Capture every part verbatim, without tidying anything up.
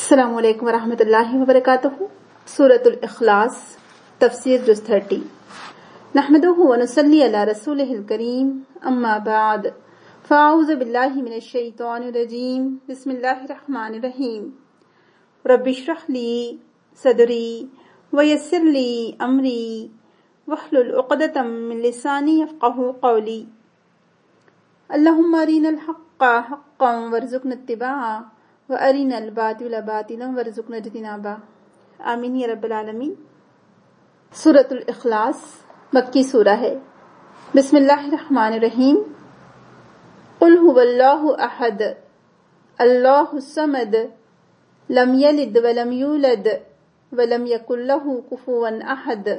السلام علیکم ورحمۃ اللہ وبرکاتہ۔ سورۃ الاخلاص، تفسیر جز تھرٹی۔ نحمدہ ونصلی علی رسولہ الکریم، اما بعد فاعوذ باللہ من الشیطان الرجیم، بسم اللہ الرحمن الرحیم۔ رب اشرح لی صدری ویسر لی امری واحلل عقدۃ من لسانی یفقہوا قولی۔ اللہم ارنا الحق حقا وارزقنا اتباعہ وَأَرِنَا الْبَاطِلَ بَاطِلًا وَارْزُقْنَا اجْتِنَابَهُ، آمین یا رب العالمین۔ سورۃ الاخلاص مکی سورہ ہے۔ بسم اللہ الرحمن الرحیم۔ قل هو اللہ احد اللہ الصمد لم یلد ولم یولد ولم یکن لہ کفوا احد۔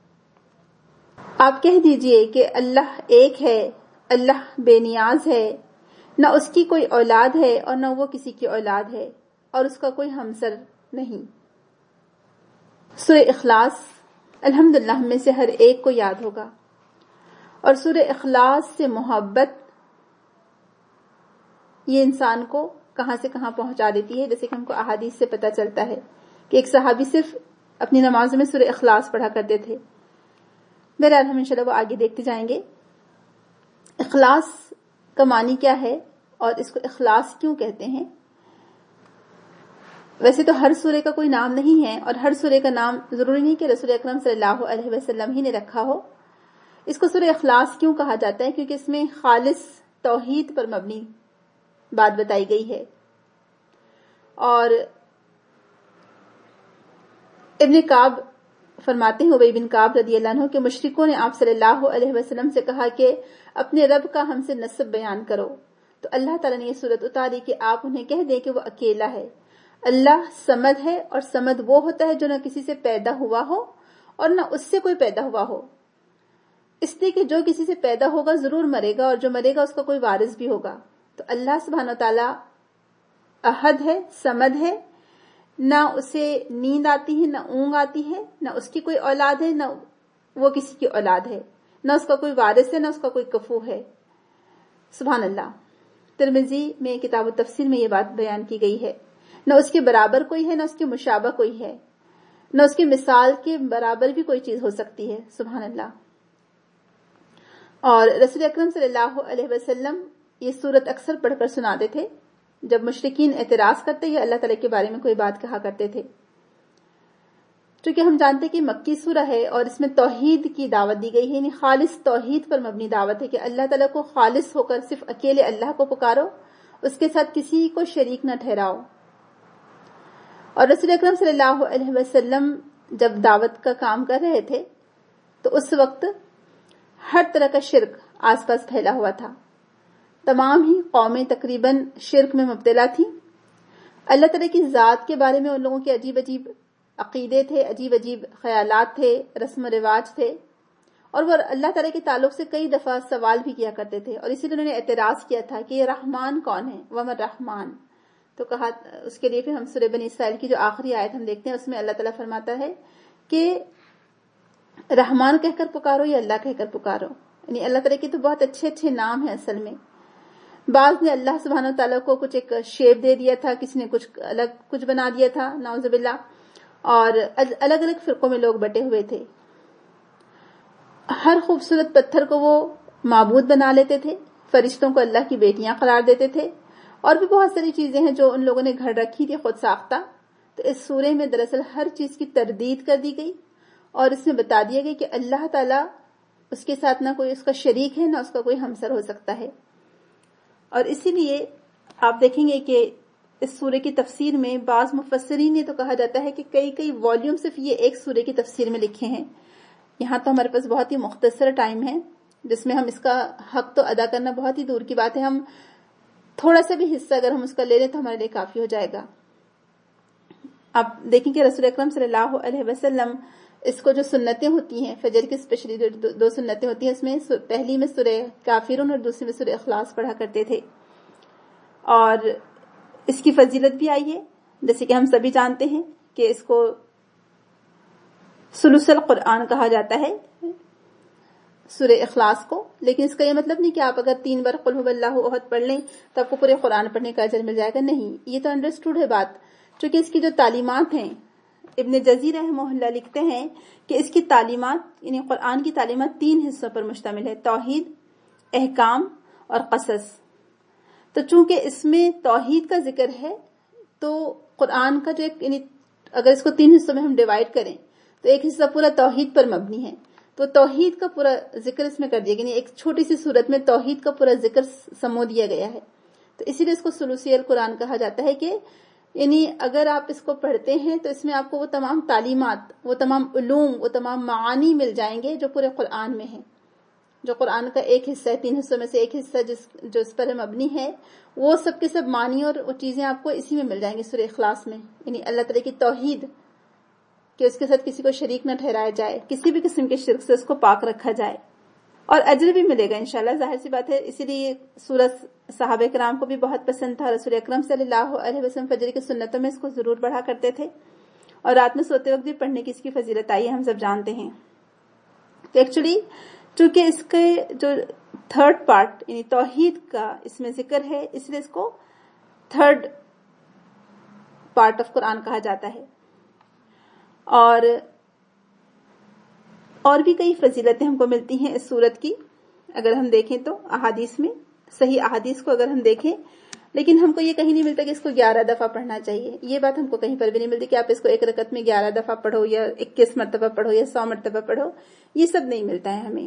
آپ کہہ دیجئے کہ اللہ ایک ہے، اللہ بے نیاز ہے، نہ اس کی کوئی اولاد ہے اور نہ وہ کسی کی اولاد ہے، اور اس کا کوئی ہمسر نہیں۔ سورہ اخلاص الحمدللہ ہم میں سے ہر ایک کو یاد ہوگا، اور سورہ اخلاص سے محبت یہ انسان کو کہاں سے کہاں پہنچا دیتی ہے، جیسے کہ ہم کو احادیث سے پتہ چلتا ہے کہ ایک صحابی صرف اپنی نماز میں سورہ اخلاص پڑھا کرتے تھے۔ بہرحال ہم انشاءاللہ وہ آگے دیکھتے جائیں گے۔ اخلاص کا معنی کیا ہے اور اس کو اخلاص کیوں کہتے ہیں؟ ویسے تو ہر سورے کا کوئی نام نہیں ہے، اور ہر سورے کا نام ضروری نہیں کہ رسول اکرم صلی اللہ علیہ وسلم ہی نے رکھا ہو۔ اس کو سورہ اخلاص کیوں کہا جاتا ہے؟ کیونکہ اس میں خالص توحید پر مبنی بات بتائی گئی ہے۔ اور ابن کعب فرماتے ہیں، ابی بن کعب رضی اللہ عنہ، کہ مشرکوں نے آپ صلی اللہ علیہ وسلم سے کہا کہ اپنے رب کا ہم سے نسب بیان کرو، تو اللہ تعالیٰ نے یہ صورت اتاری کہ آپ انہیں کہہ دیں کہ وہ اکیلا ہے۔ اللہ سمد ہے، اور سمد وہ ہوتا ہے جو نہ کسی سے پیدا ہوا ہو اور نہ اس سے کوئی پیدا ہوا ہو، اس لیے کہ جو کسی سے پیدا ہوگا ضرور مرے گا، اور جو مرے گا اس کا کوئی وارث بھی ہوگا۔ تو اللہ سبحانہ وتعالیٰ احد ہے، سمد ہے، نہ اسے نیند آتی ہے، نہ اونگ آتی ہے، نہ اس کی کوئی اولاد ہے، نہ وہ کسی کی اولاد ہے، نہ اس کا کوئی وارث ہے، نہ اس کا کوئی کفو ہے۔ سبحان اللہ۔ ترمذی میں کتاب التفسیر میں یہ بات بیان کی گئی ہے۔ نہ اس کے برابر کوئی ہے، نہ اس کے مشابہ کوئی ہے، نہ اس کی مثال کے برابر بھی کوئی چیز ہو سکتی ہے۔ سبحان اللہ۔ اور رسول اکرم صلی اللہ علیہ وسلم یہ سورت اکثر پڑھ کر سناتے تھے جب مشرکین اعتراض کرتے یا اللہ تعالیٰ کے بارے میں کوئی بات کہا کرتے تھے۔ چونکہ ہم جانتے کہ مکی سورہ ہے اور اس میں توحید کی دعوت دی گئی ہے، یعنی خالص توحید پر مبنی دعوت ہے کہ اللہ تعالیٰ کو خالص ہو کر صرف اکیلے اللہ کو پکارو، اس کے ساتھ کسی کو شریک نہ ٹھہراؤ۔ اور رسول اکرم صلی اللہ علیہ وسلم جب دعوت کا کام کر رہے تھے تو اس وقت ہر طرح کا شرک آس پاس پھیلا ہوا تھا، تمام ہی قومیں تقریباً شرک میں مبتلا تھیں۔ اللہ تعالیٰ کی ذات کے بارے میں ان لوگوں کے عجیب عجیب عقیدے تھے، عجیب عجیب خیالات تھے، رسم و رواج تھے، اور وہ اللہ تعالیٰ کے تعلق سے کئی دفعہ سوال بھی کیا کرتے تھے، اور اسی لیے انہوں نے اعتراض کیا تھا کہ یہ رحمان کون ہے، وَمَا الرحمن۔ تو کہا اس کے لیے پھر ہم سورہ بنی اسرائیل کی جو آخری آیت ہم دیکھتے ہیں اس میں اللہ تعالیٰ فرماتا ہے کہ رحمان کہہ کر پکارو یا اللہ کہہ کر پکارو، یعنی اللہ تعالیٰ کے تو بہت اچھے اچھے نام ہیں اصل میں۔ بعض نے اللہ سبحانہ تعالیٰ کو کچھ ایک شیپ دے دیا تھا، کسی نے کچھ الگ کچھ بنا دیا تھا، نعوذ باللہ، اور الگ الگ فرقوں میں لوگ بٹے ہوئے تھے۔ ہر خوبصورت پتھر کو وہ معبود بنا لیتے تھے، فرشتوں کو اللہ کی بیٹیاں قرار دیتے تھے، اور بھی بہت ساری چیزیں ہیں جو ان لوگوں نے گھڑ رکھی تھی خود ساختہ۔ تو اس سورے میں دراصل ہر چیز کی تردید کر دی گئی، اور اس میں بتا دیا گیا کہ اللہ تعالیٰ اس کے ساتھ نہ کوئی اس کا شریک ہے، نہ اس کا کوئی ہمسر ہو سکتا ہے۔ اور اسی لیے آپ دیکھیں گے کہ اس سورے کی تفسیر میں بعض مفسرین نے تو کہا جاتا ہے کہ کئی کئی والیوم صرف یہ ایک سورے کی تفسیر میں لکھے ہیں۔ یہاں تو ہمارے پاس بہت ہی مختصر ٹائم ہے جس میں ہم اس کا حق تو ادا کرنا بہت ہی دور کی بات ہے، ہم تھوڑا سا بھی حصہ اگر ہم اس کا لے لیں تو ہمارے لیے کافی ہو جائے گا۔ آپ دیکھیں کہ رسول اکرم صلی اللہ علیہ وسلم اس کو جو سنتیں ہوتی ہیں فجر کی اسپیشلی دو سنتیں ہوتی ہیں، اس میں پہلی میں سورہ کافرون اور دوسری میں سورہ اخلاص پڑھا کرتے تھے، اور اس کی فضیلت بھی آئی ہے، جیسے کہ ہم سبھی جانتے ہیں کہ اس کو ثلث القرآن کہا جاتا ہے، سورہ اخلاص کو۔ لیکن اس کا یہ مطلب نہیں کہ آپ اگر تین بار قل هو اللہ احد پڑھ لیں تو آپ کو پورے قرآن پڑھنے کا اجر مل جائے گا، نہیں، یہ تو انڈرسٹوڈ ہے بات چونکہ اس کی جو تعلیمات ہیں، ابن جزی رحمہ اللہ لکھتے ہیں کہ اس کی تعلیمات یعنی قرآن کی تعلیمات تین حصوں پر مشتمل ہے، توحید، احکام اور قصص۔ تو چونکہ اس میں توحید کا ذکر ہے تو قرآن کا جو ایک یعنی اگر اس کو تین حصوں میں ہم ڈیوائڈ کریں تو ایک حصہ پورا توحید پر مبنی ہے، تو توحید کا پورا ذکر اس میں کر دیا گیا، یعنی ایک چھوٹی سی صورت میں توحید کا پورا ذکر سمو دیا گیا ہے۔ تو اسی لیے اس کو ثلثی القرآن کہا جاتا ہے کہ یعنی اگر آپ اس کو پڑھتے ہیں تو اس میں آپ کو وہ تمام تعلیمات، وہ تمام علوم، وہ تمام معانی مل جائیں گے جو پورے قرآن میں ہیں، جو قرآن کا ایک حصہ ہے، تین حصوں میں سے ایک حصہ جس جو اس پر مبنی ہے، وہ سب کے سب معنی اور وہ چیزیں آپ کو اسی میں مل جائیں گے سورہ اخلاص میں، یعنی اللہ تعالیٰ کی توحید کہ اس کے ساتھ کسی کو شریک نہ ٹھہرایا جائے، کسی بھی قسم کے شرک سے اس کو پاک رکھا جائے، اور اجر بھی ملے گا انشاءاللہ، ظاہر سی بات ہے۔ اسی لیے سورت صحابہ کرام کو بھی بہت پسند تھا، رسول اکرم صلی اللہ علیہ وسلم فجر کی سنتوں میں اس کو ضرور پڑھا کرتے تھے، اور رات میں سوتے وقت بھی پڑھنے کی اس کی فضیلت آئی ہے، ہم سب جانتے ہیں۔ تو ایکچولی چونکہ اس کے جو تھرڈ پارٹ یعنی توحید کا اس میں ذکر ہے، اس لیے اس کو تھرڈ پارٹ آف قرآن کہا جاتا ہے۔ اور اور بھی کئی فضیلتیں ہم کو ملتی ہیں اس سورت کی اگر ہم دیکھیں تو احادیث میں، صحیح احادیث کو اگر ہم دیکھیں، لیکن ہم کو یہ کہیں نہیں ملتا کہ اس کو گیارہ دفعہ پڑھنا چاہیے، یہ بات ہم کو کہیں پر بھی نہیں ملتی کہ آپ اس کو ایک رکعت میں گیارہ دفعہ پڑھو یا اکیس مرتبہ پڑھو یا سو مرتبہ پڑھو، یہ سب نہیں ملتا ہے ہمیں۔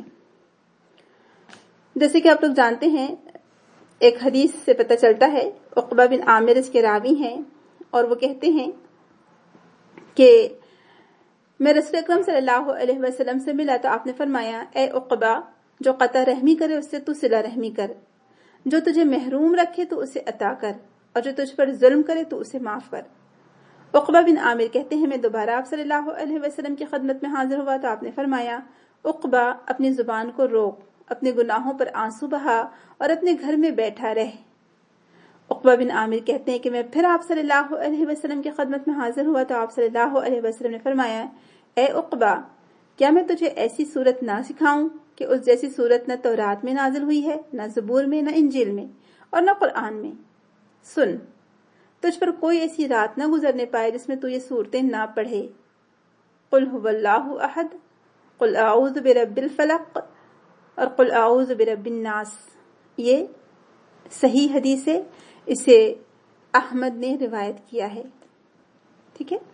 جیسے کہ آپ لوگ جانتے ہیں، ایک حدیث سے پتہ چلتا ہے، عقبہ بن عامر اس کے راوی ہیں، اور وہ کہتے ہیں کہ میں رسول اکرم صلی اللہ علیہ وسلم سے ملا تو آپ نے فرمایا، اے عقبہ، جو قطع رحمی کرے اس سے تو صلہ رحمی کر، جو تجھے محروم رکھے تو اسے عطا کر، اور جو تجھ پر ظلم کرے تو اسے معاف کر۔ عقبہ بن عامر کہتے ہیں میں دوبارہ آپ صلی اللہ علیہ وسلم کی خدمت میں حاضر ہوا تو آپ نے فرمایا، عقبہ اپنی زبان کو روک، اپنے گناہوں پر آنسو بہا اور اپنے گھر میں بیٹھا رہ۔ عقبہ بن عامر کہتے ہیں کہ میں پھر آپ صلی اللہ علیہ وسلم کی خدمت میں حاضر ہوا تو آپ صلی اللہ علیہ وسلم نے فرمایا، اے عقبہ، کیا میں تجھے ایسی صورت نہ سکھاؤں کہ اس جیسی صورت نہ تورات میں نازل ہوئی ہے، نہ زبور میں، نہ انجیل میں، اور نہ قرآن میں؟ سن، تجھ پر کوئی ایسی رات نہ گزرنے پائے جس میں تو یہ صورتیں نہ پڑھے، قل هو اللہ احد، قل اعوذ برب الفلق، اور قل اعوذ برب الناس۔ یہ صحیح حدیث ہے، اسے احمد نے روایت کیا ہے، ٹھیک ہے۔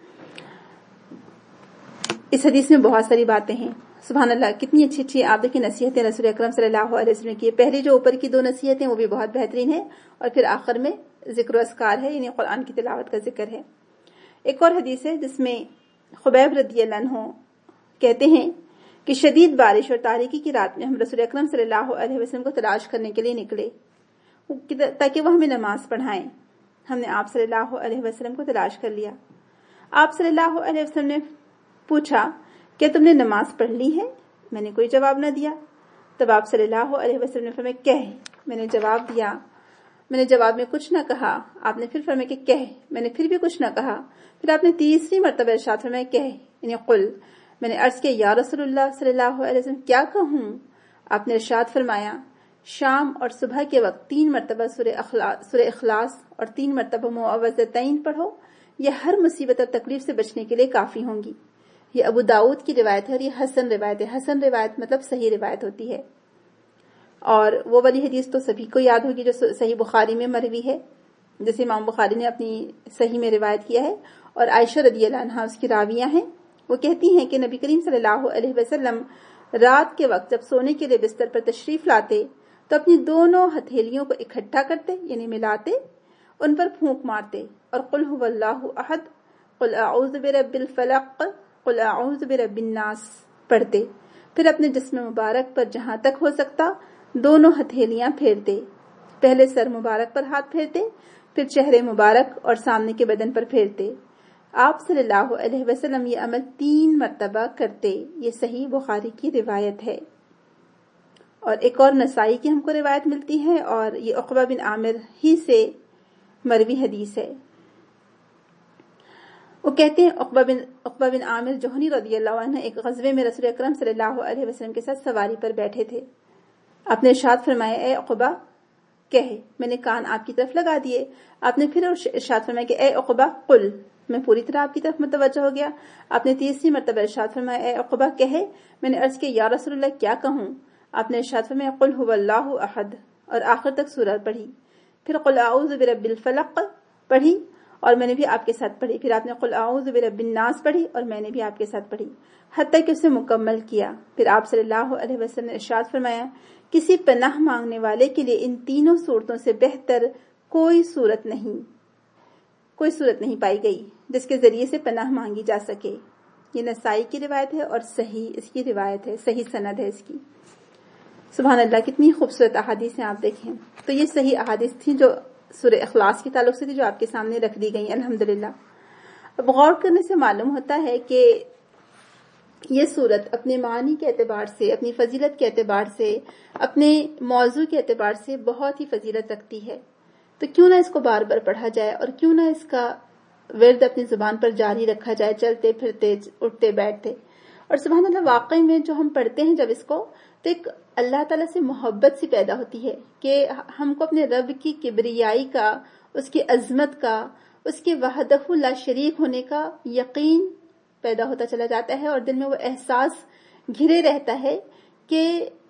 اس حدیث میں بہت ساری باتیں ہیں، سبحان اللہ، کتنی اچھی اچھی آپ دیکھیں نصیحتیں رسول اکرم صلی اللہ علیہ وسلم کی۔ پہلی جو اوپر کی دو نصیحتیں وہ بھی بہت بہترین ہیں، اور پھر آخر میں ذکر و اذکار ہے، یعنی قرآن کی تلاوت کا ذکر ہے۔ ایک اور حدیث ہے جس میں خبیب رضی اللہ عنہ کہتے ہیں کہ شدید بارش اور تاریکی کی رات میں ہم رسول اکرم صلی اللہ علیہ وسلم کو تلاش کرنے کے لیے نکلے تاکہ وہ ہمیں نماز پڑھائیں۔ ہم نے آپ صلی اللہ علیہ وسلم کو تلاش کر لیا۔ آپ صلی اللہ علیہ وسلم نے پوچھا، کیا تم نے نماز پڑھ لی ہے؟ میں نے کوئی جواب نہ دیا۔ تب آپ صلی اللہ علیہ وسلم نے فرمایا، کہہ۔ میں نے جواب دیا، میں نے جواب میں کچھ نہ کہا۔ آپ نے پھر فرمایا کہ کہہ۔ میں نے پھر بھی کچھ نہ کہا۔ پھر آپ نے تیسری مرتبہ ارشاد فرمایا، کہہ، یعنی قل۔ میں نے عرض کیا، یا رسول اللہ صلی اللہ علیہ وسلم، کیا کہوں؟ آپ نے ارشاد فرمایا، شام اور صبح کے وقت تین مرتبہ سورہ اخلاص, سورہ اخلاص اور تین مرتبہ معوذتین پڑھو، یہ ہر مصیبت اور تکلیف سے بچنے کے لیے کافی ہوں گی۔ یہ ابو داؤد کی روایت ہے اور یہ حسن روایت ہے۔ حسن روایت مطلب صحیح روایت ہوتی ہے، اور وہ والی حدیث تو سبھی کو یاد ہوگی جو صحیح بخاری میں مروی ہے، جیسے امام بخاری نے اپنی صحیح میں روایت کیا ہے، اور عائشہ رضی اللہ عنہا اس کی راویہ ہیں۔ وہ کہتی ہیں کہ نبی کریم صلی اللہ علیہ وسلم رات کے وقت جب سونے کے لیے بستر پر تشریف لاتے تو اپنی دونوں ہتھیلیوں کو اکٹھا کرتے، یعنی ملاتے، ان پر پھونک مارتے اور قل هو اللہ احد، قل اعوذ برب الفلق، قل اعوذ برب الناس پڑھتے، پھر اپنے جسم مبارک پر جہاں تک ہو سکتا دونوں ہتھیلیاں پھیرتے، پہلے سر مبارک پر ہاتھ پھیرتے، پھر چہرے مبارک اور سامنے کے بدن پر پھیرتے۔ آپ صلی اللہ علیہ وسلم یہ عمل تین مرتبہ کرتے۔ یہ صحیح بخاری کی روایت ہے، اور ایک اور نسائی کی ہم کو روایت ملتی ہے، اور یہ عقبہ بن عامر ہی سے مروی حدیث ہے۔ وہ کہتے ہیں عقبہ بن عقبہ بن عامر جوہنی رضی اللہ عنہ ایک غزوے میں رسول اکرم صلی اللہ علیہ وسلم کے ساتھ سواری پر بیٹھے تھے۔ آپ نے ارشاد فرمایا، اے عقبہ، کہے۔ میں نے کان آپ کی طرف لگا دیے۔ آپ نے پھر ارشاد فرمایا کہ اے عقبہ، قل، میں پوری طرح آپ کی طرف متوجہ ہو گیا. آپ نے تیسری مرتبہ ارشاد فرمایا اے عقبہ کہے. میں نے عرض کیا یا رسول اللہ کیا کہوں؟ آپ نے ارشاد فرمایا قل هو اللہ احد اور آخر تک سورہ پڑھی. پھر قل اعوذ برب الفلق پڑھی اور میں نے بھی آپ کے ساتھ پڑھی. پھر آپ نے قل اعوذ برب الناس پڑھی اور میں نے بھی آپ کے ساتھ پڑھی حتیٰ کہ اسے مکمل کیا. پھر آپ صلی اللہ علیہ وسلم نے ارشاد فرمایا کسی پناہ مانگنے والے کے لیے ان تینوں صورتوں سے بہتر کوئی صورت نہیں کوئی صورت نہیں پائی گئی جس کے ذریعے سے پناہ مانگی جا سکے. یہ نسائی کی روایت ہے اور صحیح اس کی روایت ہے, صحیح سند ہے اس کی. سبحان اللہ, کتنی خوبصورت احادیث ہیں آپ دیکھیں. تو یہ صحیح احادیث تھی جو سورہ اخلاص کے تعلق سے تھی, جو آپ کے سامنے رکھ دی گئی الحمدللہ. اب غور کرنے سے معلوم ہوتا ہے کہ یہ صورت اپنے معنی کے اعتبار سے, اپنی فضیلت کے اعتبار سے, اپنے موضوع کے اعتبار سے بہت ہی فضیلت رکھتی ہے. تو کیوں نہ اس کو بار بار پڑھا جائے اور کیوں نہ اس کا ورد اپنی زبان پر جاری رکھا جائے, چلتے پھرتے اٹھتے بیٹھتے. اور سبحان اللہ, واقعی میں جو ہم پڑھتے ہیں جب اس کو, تو ایک اللہ تعالیٰ سے محبت سی پیدا ہوتی ہے کہ ہم کو اپنے رب کی کبریائی کا, اس کی عظمت کا, اس کے وحدہ لا شریک ہونے کا یقین پیدا ہوتا چلا جاتا ہے, اور دل میں وہ احساس گھرے رہتا ہے کہ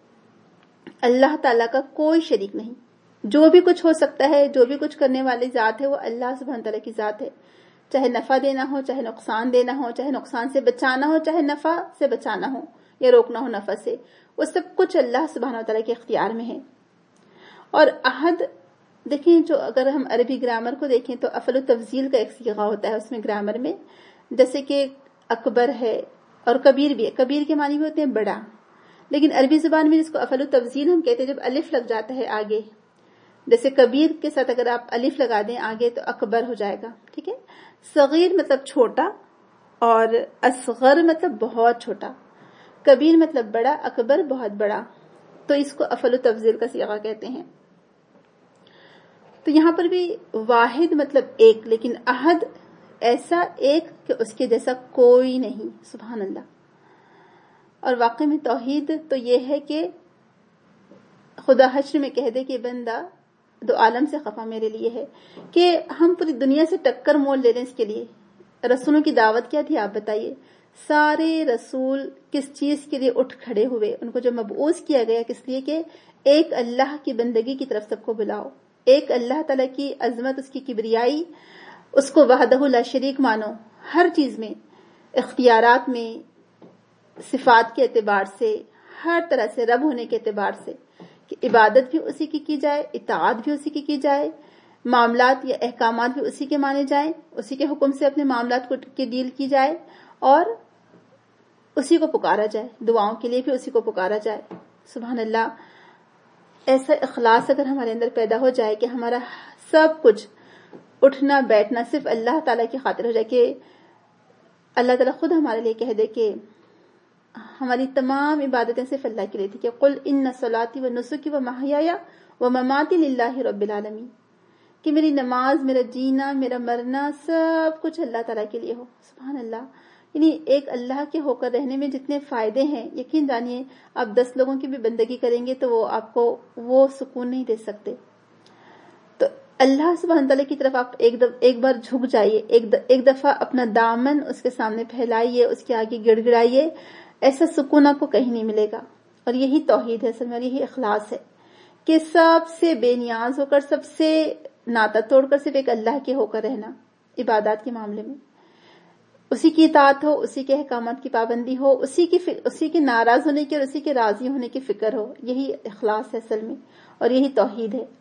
اللہ تعالیٰ کا کوئی شریک نہیں. جو بھی کچھ ہو سکتا ہے, جو بھی کچھ کرنے والی ذات ہے, وہ اللہ سبحانہ تعالیٰ کی ذات ہے. چاہے نفع دینا ہو, چاہے نقصان دینا ہو, چاہے نقصان سے بچانا ہو, چاہے نفع سے بچانا ہو یا روکنا ہو نفع سے, وہ سب کچھ اللہ سبحانہ تعالیٰ کے اختیار میں ہے. اور عہد دیکھیں, جو اگر ہم عربی گرامر کو دیکھیں تو افعل تفضیل کا ایک صیغہ ہوتا ہے اس میں گرامر میں, جیسے کہ اکبر ہے اور کبیر بھی ہے. کبیر کے معنی بھی ہوتے ہیں بڑا, لیکن عربی زبان میں جس کو افعل تفضیل ہم کہتے ہیں جب الف لگ جاتا ہے آگے, جیسے کبیر کے ساتھ اگر آپ الف لگا دیں آگے تو اکبر ہو جائے گا. ٹھیک ہے. صغیر مطلب چھوٹا اور اصغر مطلب بہت چھوٹا. کبیر مطلب بڑا, اکبر بہت بڑا. تو اس کو افعل تفضیل کا صیغہ کہتے ہیں. تو یہاں پر بھی واحد مطلب ایک, لیکن احد ایسا ایک کہ اس کے جیسا کوئی نہیں. سبحان اللہ. اور واقعی میں توحید تو یہ ہے کہ خدا حشر میں کہہ دے کہ بندہ دو عالم سے خفا میرے لیے ہے, کہ ہم پوری دنیا سے ٹکر مول لے لیں اس کے لیے. رسولوں کی دعوت کیا تھی آپ بتائیے؟ سارے رسول کس چیز کے لیے اٹھ کھڑے ہوئے؟ ان کو جو مبعوث کیا گیا کس لیے؟ کہ ایک اللہ کی بندگی کی طرف سب کو بلاؤ, ایک اللہ تعالیٰ کی عظمت, اس کی کبریائی, اس کو وحدہ لا شریک مانو ہر چیز میں, اختیارات میں, صفات کے اعتبار سے, ہر طرح سے رب ہونے کے اعتبار سے, کہ عبادت بھی اسی کی کی جائے, اطاعت بھی اسی کی کی جائے, معاملات یا احکامات بھی اسی کے مانے جائیں, اسی کے حکم سے اپنے معاملات کو کی ڈیل کی جائے, اور اسی کو پکارا جائے, دعاؤں کے لیے بھی اسی کو پکارا جائے. سبحان اللہ. ایسا اخلاص اگر ہمارے اندر پیدا ہو جائے کہ ہمارا سب کچھ اٹھنا بیٹھنا صرف اللہ تعالیٰ کی خاطر ہو جائے, کہ اللہ تعالیٰ خود ہمارے لیے کہہ دے کہ ہماری تمام عبادتیں صرف اللہ کے لیے تھی, کہ قل ان صلاتی و نسکی و محیای و مماتی للہ رب العالمین, کہ میری نماز, میرا جینا, میرا مرنا سب کچھ اللہ تعالیٰ کے لیے ہو. سبحان اللہ. یعنی ایک اللہ کے ہو کر رہنے میں جتنے فائدے ہیں, یقین جانیے آپ دس لوگوں کی بھی بندگی کریں گے تو وہ آپ کو وہ سکون نہیں دے سکتے. تو اللہ سبحانہ تعالیٰ کی طرف آپ ایک, ایک بار جھک جائیے, ایک, ایک دفعہ اپنا دامن اس کے سامنے پھیلائیے, اس کے آگے گڑ گڑائیے, ایسا سکون آپ کو کہیں نہیں ملے گا. اور یہی توحید ہے اصل میں, اور یہی اخلاص ہے کہ سب سے بے نیاز ہو کر, سب سے ناتا توڑ کر صرف ایک اللہ کے ہو کر رہنا عبادات کے معاملے میں, اسی کی اطاعت ہو, اسی کے احکامات کی پابندی ہو, اسی کی اسی کے ناراض ہونے کی اور اسی کے راضی ہونے کی فکر ہو. یہی اخلاص ہے اصل میں, اور یہی توحید ہے.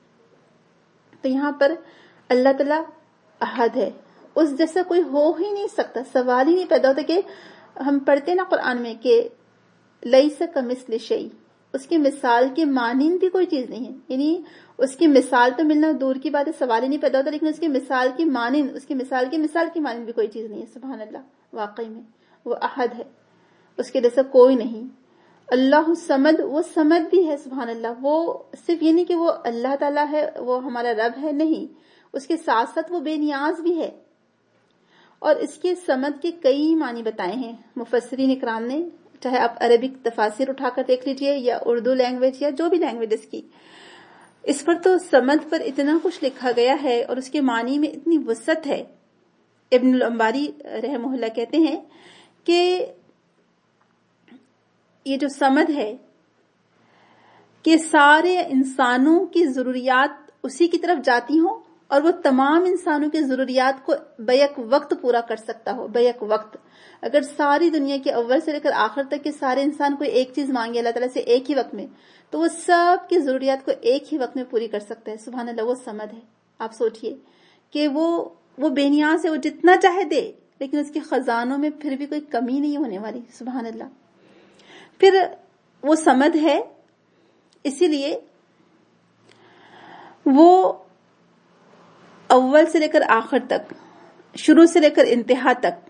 تو یہاں پر اللہ تعالیٰ احد ہے, اس جیسا کوئی ہو ہی نہیں سکتا, سوال ہی نہیں پیدا ہوتا. کہ ہم پڑھتے نا قرآن میں کہ لیس کمثلہ شیء, اس کی مثال کے مانند بھی کوئی چیز نہیں ہے. یعنی اس کی مثال تو ملنا دور کی بات ہے, سوال ہی نہیں پیدا ہوتا, لیکن اس کی مثال کی مانند, اس کی مثال کی مثال کی مانند بھی کوئی چیز نہیں ہے. سبحان اللہ. واقعی میں وہ احد ہے, اس کے جیسا کوئی نہیں. اللہ سمد, وہ سمد بھی ہے. سبحان اللہ. وہ صرف یہ نہیں کہ وہ اللہ تعالیٰ ہے, وہ ہمارا رب ہے, نہیں, اس کے ساتھ ساتھ وہ بے نیاز بھی ہے. اور اس کے سمد کے کئی معنی بتائے ہیں مفسرین اکرام نے, چاہے آپ عربک تفاسیر اٹھا کر دیکھ لیجئے یا اردو لینگویج یا جو بھی لینگویج اس کی, اس پر تو سمد پر اتنا کچھ لکھا گیا ہے اور اس کے معنی میں اتنی وسعت ہے ابن الانباری رحمہ اللہ کہتے ہیں کہ یہ جو سمد ہے کہ سارے انسانوں کی ضروریات اسی کی طرف جاتی ہوں اور وہ تمام انسانوں کی ضروریات کو بیک وقت پورا کر سکتا ہو. بیک وقت اگر ساری دنیا کے اول سے لے کر آخر تک کے سارے انسان کوئی ایک چیز مانگے اللہ تعالیٰ سے ایک ہی وقت میں, تو وہ سب کی ضروریات کو ایک ہی وقت میں پوری کر سکتا ہے. سبحان اللہ, وہ سمد ہے. آپ سوچئے کہ وہ وہ بے نیاز ہے, وہ جتنا چاہے دے, لیکن اس کے خزانوں میں پھر بھی کوئی کمی نہیں ہونے والی. سبحان اللہ. پھر وہ سمد ہے, اسی لیے وہ اول سے لے کر آخر تک, شروع سے لے کر انتہا تک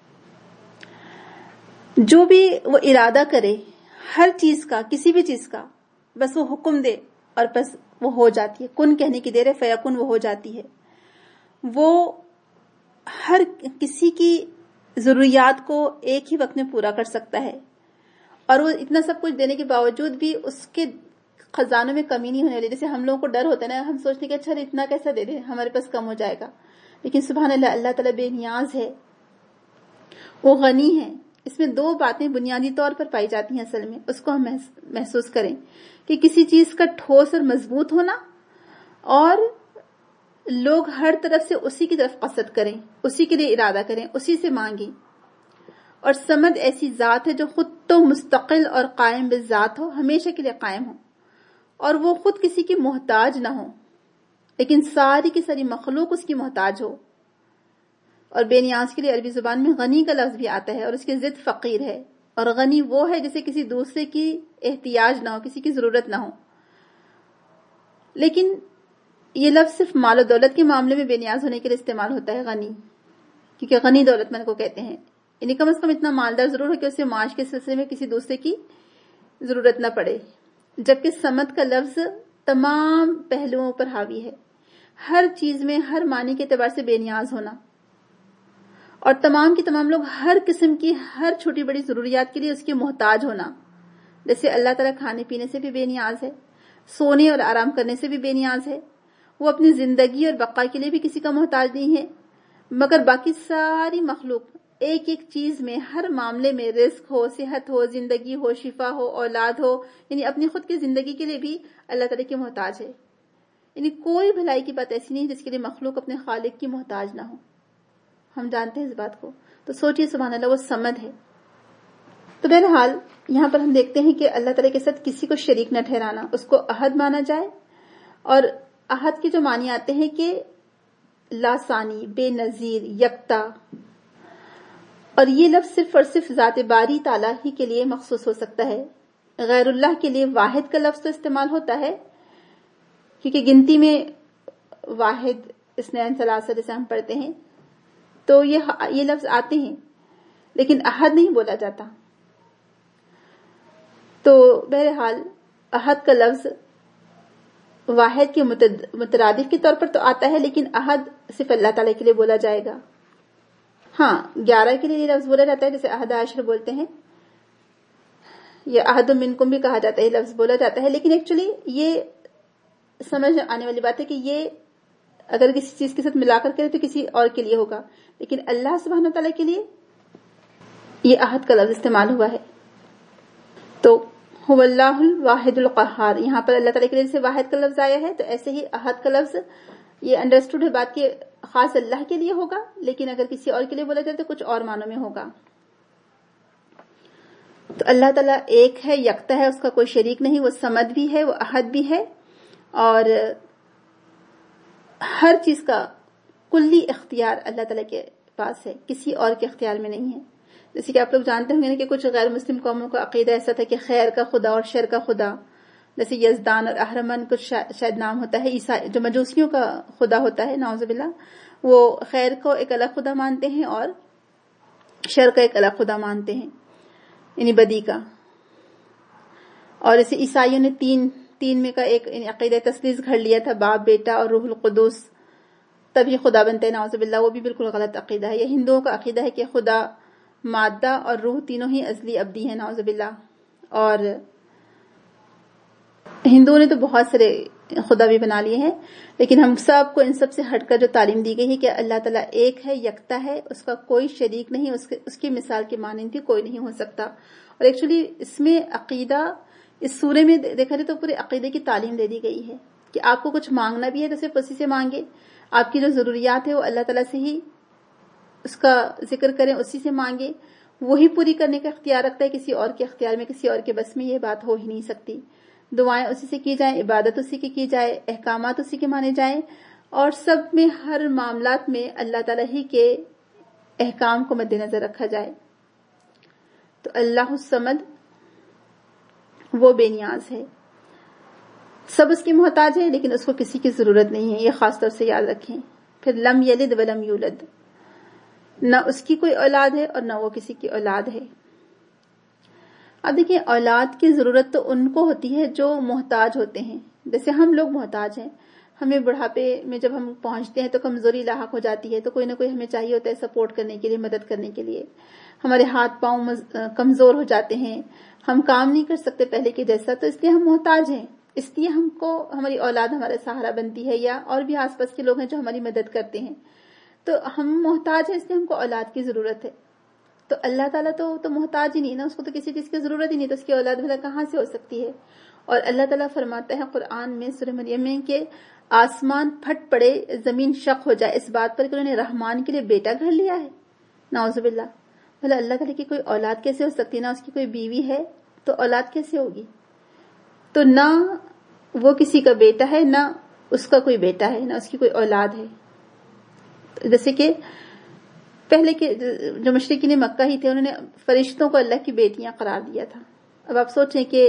جو بھی وہ ارادہ کرے ہر چیز کا, کسی بھی چیز کا, بس وہ حکم دے اور بس وہ ہو جاتی ہے. کن کہنے کی دیر ہے, فیکن وہ ہو جاتی ہے. وہ ہر کسی کی ضروریات کو ایک ہی وقت میں پورا کر سکتا ہے, اور وہ اتنا سب کچھ دینے کے باوجود بھی اس کے خزانوں میں کمی نہیں ہونے والی. جیسے ہم لوگوں کو ڈر ہوتا ہے نا, ہم سوچتے کہ اچھا اتنا کیسا دے دے, ہمارے پاس کم ہو جائے گا. لیکن سبحان اللہ, اللہ تعالیٰ بے نیاز ہے, وہ غنی ہے. اس میں دو باتیں بنیادی طور پر پائی جاتی ہیں اصل میں, اس کو ہم محسوس کریں کہ کسی چیز کا ٹھوس اور مضبوط ہونا, اور لوگ ہر طرف سے اسی کی طرف قصد کریں, اسی کے لیے ارادہ کریں, اسی سے مانگیں. اور سمد ایسی ذات ہے جو خود تو مستقل اور قائم بالذات ہو, ہمیشہ کے لیے قائم ہو, اور وہ خود کسی کی محتاج نہ ہو, لیکن ساری کی ساری مخلوق اس کی محتاج ہو. اور بے نیاز کے لیے عربی زبان میں غنی کا لفظ بھی آتا ہے, اور اس کی ضد فقیر ہے. اور غنی وہ ہے جسے کسی دوسرے کی احتیاج نہ ہو, کسی کی ضرورت نہ ہو. لیکن یہ لفظ صرف مال و دولت کے معاملے میں بے نیاز ہونے کے لیے استعمال ہوتا ہے, غنی, کیونکہ غنی دولت مند کو کہتے ہیں. یعنی کم از کم اتنا مالدار ضرور ہو کہ اسے معاش کے سلسلے میں کسی دوسرے کی ضرورت نہ پڑے. جبکہ سمد کا لفظ تمام پہلوؤں پر حاوی ہے, ہر چیز میں ہر معنی کے اعتبار سے بے نیاز ہونا, اور تمام کی تمام لوگ ہر قسم کی ہر چھوٹی بڑی ضروریات کے لیے اس کے محتاج ہونا. جیسے اللہ تعالیٰ کھانے پینے سے بھی بے نیاز ہے, سونے اور آرام کرنے سے بھی بے نیاز ہے, وہ اپنی زندگی اور بقا کے لیے بھی کسی کا محتاج نہیں ہے. مگر باقی ساری مخلوق ایک ایک چیز میں, ہر معاملے میں, رزق ہو, صحت ہو, زندگی ہو, شفا ہو, اولاد ہو, یعنی اپنی خود کی زندگی کے لیے بھی اللہ تعالیٰ کی محتاج ہے. یعنی کوئی بھلائی کی بات ایسی نہیں جس کے لیے مخلوق اپنے خالق کی محتاج نہ ہو. ہم جانتے ہیں اس بات کو. تو سوچئے سبحان اللہ, وہ سمد ہے. تو بہرحال یہاں پر ہم دیکھتے ہیں کہ اللہ تعالیٰ کے ساتھ کسی کو شریک نہ ٹھہرانا, اس کو احد مانا جائے. اور احد کے جو معنی آتے ہیں کہ لاسانی, بے نظیر, یکتا, اور یہ لفظ صرف اور صرف ذات باری تعالیٰ ہی کے لیے مخصوص ہو سکتا ہے. غیر اللہ کے لیے واحد کا لفظ تو استعمال ہوتا ہے, کیونکہ گنتی میں واحد, اثنین, ثلاثہ جیسے ہم پڑھتے ہیں, تو یہ یہ لفظ آتے ہیں, لیکن احد نہیں بولا جاتا. تو بہرحال احد کا لفظ واحد کے مترادف کے طور پر تو آتا ہے, لیکن احد صرف اللہ تعالیٰ کے لیے بولا جائے گا. ہاں, گیارہ کے لیے یہ لفظ بولا جاتا ہے, جیسے احد عشر بولتے ہیں, یا احد منکم بھی کہا جاتا ہے, یہ لفظ بولا جاتا ہے. لیکن ایکچولی یہ سمجھ آنے والی بات ہے کہ یہ اگر کسی چیز کے ساتھ ملا کر کرے تو کسی اور کے لیے ہوگا, لیکن اللہ سبحانہ تعالیٰ کے لیے یہ احد کا لفظ استعمال ہوا ہے. تو هو اللہ الواحد القہار, یہاں پر اللہ تعالیٰ کے لیے جیسے واحد کا لفظ آیا ہے, تو ایسے ہی احد کا لفظ یہ انڈرسٹوڈ ہے بات کہ خاص اللہ کے لیے ہوگا, لیکن اگر کسی اور کے لیے بولا جائے تو کچھ اور معنوں میں ہوگا. تو اللہ تعالیٰ ایک ہے, یکتا ہے, اس کا کوئی شریک نہیں, وہ سمد بھی ہے, وہ احد بھی ہے, اور ہر چیز کا کلی اختیار اللہ تعالیٰ کے پاس ہے, کسی اور کے اختیار میں نہیں ہے. جیسے کہ آپ لوگ جانتے ہوں گے کہ کچھ غیر مسلم قوموں کا عقیدہ ایسا تھا کہ خیر کا خدا اور شر کا خدا, جیسے یزدان اور اہرمن کچھ شاید نام ہوتا ہے, عیسائی جو مجوسیوں کا خدا ہوتا ہے نعوذ باللہ, وہ خیر کو ایک الگ خدا مانتے ہیں اور شر کا ایک الگ خدا مانتے ہیں, یعنی بدی کا. اور اسے عیسائیوں نے تین تین میں کا ایک عقیدہ تثلیث گھڑ لیا تھا, باپ, بیٹا اور روح القدس, تبھی خدا بنتے ہیں نعوذ باللہ. وہ بھی بالکل غلط عقیدہ ہے. یہ ہندوؤں کا عقیدہ ہے کہ خدا, مادہ اور روح تینوں ہی ازلی ابدی ہیں نعوذ باللہ. اور ہندوؤں نے تو بہت سارے خدا بھی بنا لیے ہیں، لیکن ہم سب کو ان سب سے ہٹ کر جو تعلیم دی گئی ہے کہ اللہ تعالیٰ ایک ہے، یکتا ہے، اس کا کوئی شریک نہیں، اس, کے اس کی مثال کی مانند کوئی نہیں ہو سکتا. اور ایکچولی اس میں عقیدہ، اس سورے میں دیکھا جائے تو پورے عقیدے کی تعلیم دے دی گئی ہے کہ آپ کو کچھ مانگنا بھی ہے تو صرف اسی سے مانگے، آپ کی جو ضروریات ہے وہ اللہ تعالیٰ سے ہی اس کا ذکر کریں، اسی سے مانگے، وہی پوری کرنے کا اختیار رکھتا ہے، کسی اور کے اختیار میں، کسی اور کے بس میں یہ بات ہو ہی نہیں سکتی. دعائیں اسی سے کی جائیں، عبادت اسی کی کی جائے، احکامات اسی کے مانے جائیں، اور سب میں ہر معاملات میں اللہ تعالیٰ ہی کے احکام کو مد نظر رکھا جائے. تو اللہ الصمد وہ بے نیاز ہے، سب اس کی محتاج ہے، لیکن اس کو کسی کی ضرورت نہیں ہے، یہ خاص طور سے یاد رکھیں. پھر لم یلد ولم یولد، نہ اس کی کوئی اولاد ہے اور نہ وہ کسی کی اولاد ہے. اب دیکھیں، اولاد کی ضرورت تو ان کو ہوتی ہے جو محتاج ہوتے ہیں. جیسے ہم لوگ محتاج ہیں، ہمیں بڑھاپے میں جب ہم پہنچتے ہیں تو کمزوری لاحق ہو جاتی ہے، تو کوئی نہ کوئی ہمیں چاہیے ہوتا ہے سپورٹ کرنے کے لیے، مدد کرنے کے لیے. ہمارے ہاتھ پاؤں کمزور ہو جاتے ہیں، ہم کام نہیں کر سکتے پہلے کے جیسا، تو اس لیے ہم محتاج ہیں. اس لیے ہم کو ہماری اولاد ہمارا سہارا بنتی ہے، یا اور بھی آس پاس کے لوگ ہیں جو ہماری مدد کرتے ہیں. تو ہم محتاج ہیں، اس لیے ہم کو اولاد کی ضرورت ہے. تو اللہ تعالیٰ تو تو محتاج ہی نہیں نا، اس کو تو کسی چیز کی ضرورت ہی نہیں، تو اس کی اولاد بھلا کہاں سے ہو سکتی ہے. اور اللہ تعالیٰ فرماتا ہے قرآن میں سورہ مریم میں کہ آسمان پھٹ پڑے، زمین شق ہو جائے اس بات پر کہ انہوں نے رحمان کے لیے بیٹا گھر لیا ہے. نعوذ باللہ. بھلا اللہ تعالیٰ کی کوئی اولاد کیسے ہو سکتی ہے؟ نہ اس کی کوئی بیوی ہے تو اولاد کیسے ہوگی؟ تو نہ وہ کسی کا بیٹا ہے، نہ اس کا کوئی بیٹا ہے، نہ اس کی کوئی اولاد ہے. جیسے کہ پہلے کے جو مشرکین مکہ ہی تھے، انہوں نے فرشتوں کو اللہ کی بیٹیاں قرار دیا تھا. اب آپ سوچیں کہ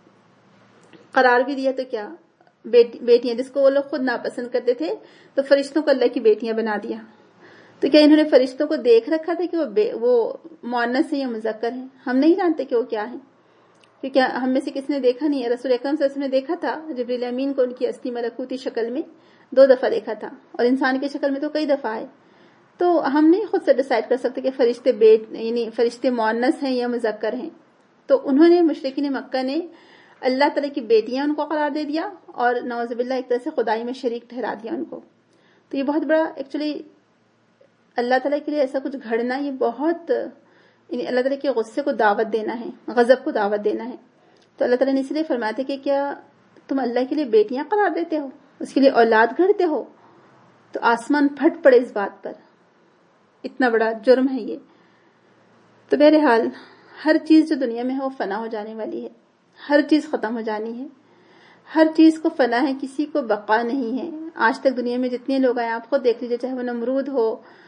قرار بھی دیا تو کیا، بیٹی بیٹیاں جس کو وہ لوگ خود ناپسند کرتے تھے، تو فرشتوں کو اللہ کی بیٹیاں بنا دیا. تو کیا انہوں نے فرشتوں کو دیکھ رکھا تھا کہ وہ وہ مؤنث ہیں یا مذکر ہیں؟ ہم نہیں جانتے کہ وہ کیا ہیں، کیونکہ ہم میں سے کسی نے دیکھا نہیں ہے. رسول اکرم صلی اللہ علیہ وسلم نے دیکھا تھا جبریل امین کو ان کی اصلی ملکوتی شکل میں دو دفعہ دیکھا تھا، اور انسان کی شکل میں تو کئی دفعہ ہے. تو ہم نہیں خود سے ڈیسائیڈ کر سکتے کہ فرشتے بیٹ یعنی فرشتے مؤنث ہیں یا مذکر ہیں. تو انہوں نے مشرکین مکہ نے اللہ تعالیٰ کی بیٹیاں ان کو قرار دے دیا، اور نعوذ باللہ ایک طرح سے خدائی میں شریک ٹھہرا دیا ان کو. تو یہ بہت بڑا ایکچولی اللہ تعالیٰ کے لیے ایسا کچھ گھڑنا، یہ بہت یعنی اللہ تعالیٰ کے غصے کو دعوت دینا ہے، غضب کو دعوت دینا ہے. تو اللہ تعالیٰ نے اس لیے فرمایا تھا کہ کیا تم اللہ کے لیے بیٹیاں قرار دیتے ہو، اس کے لیے اولاد گھڑتے ہو؟ تو آسمان پھٹ پڑے اس بات پر، اتنا بڑا جرم ہے یہ. تو بہرحال ہر چیز جو دنیا میں ہے وہ فنا ہو جانے والی ہے، ہر چیز ختم ہو جانی ہے، ہر چیز کو فنا ہے، کسی کو بقا نہیں ہے. آج تک دنیا میں جتنے لوگ آئے آپ خود دیکھ لیجیے، چاہے وہ نمرود ہو،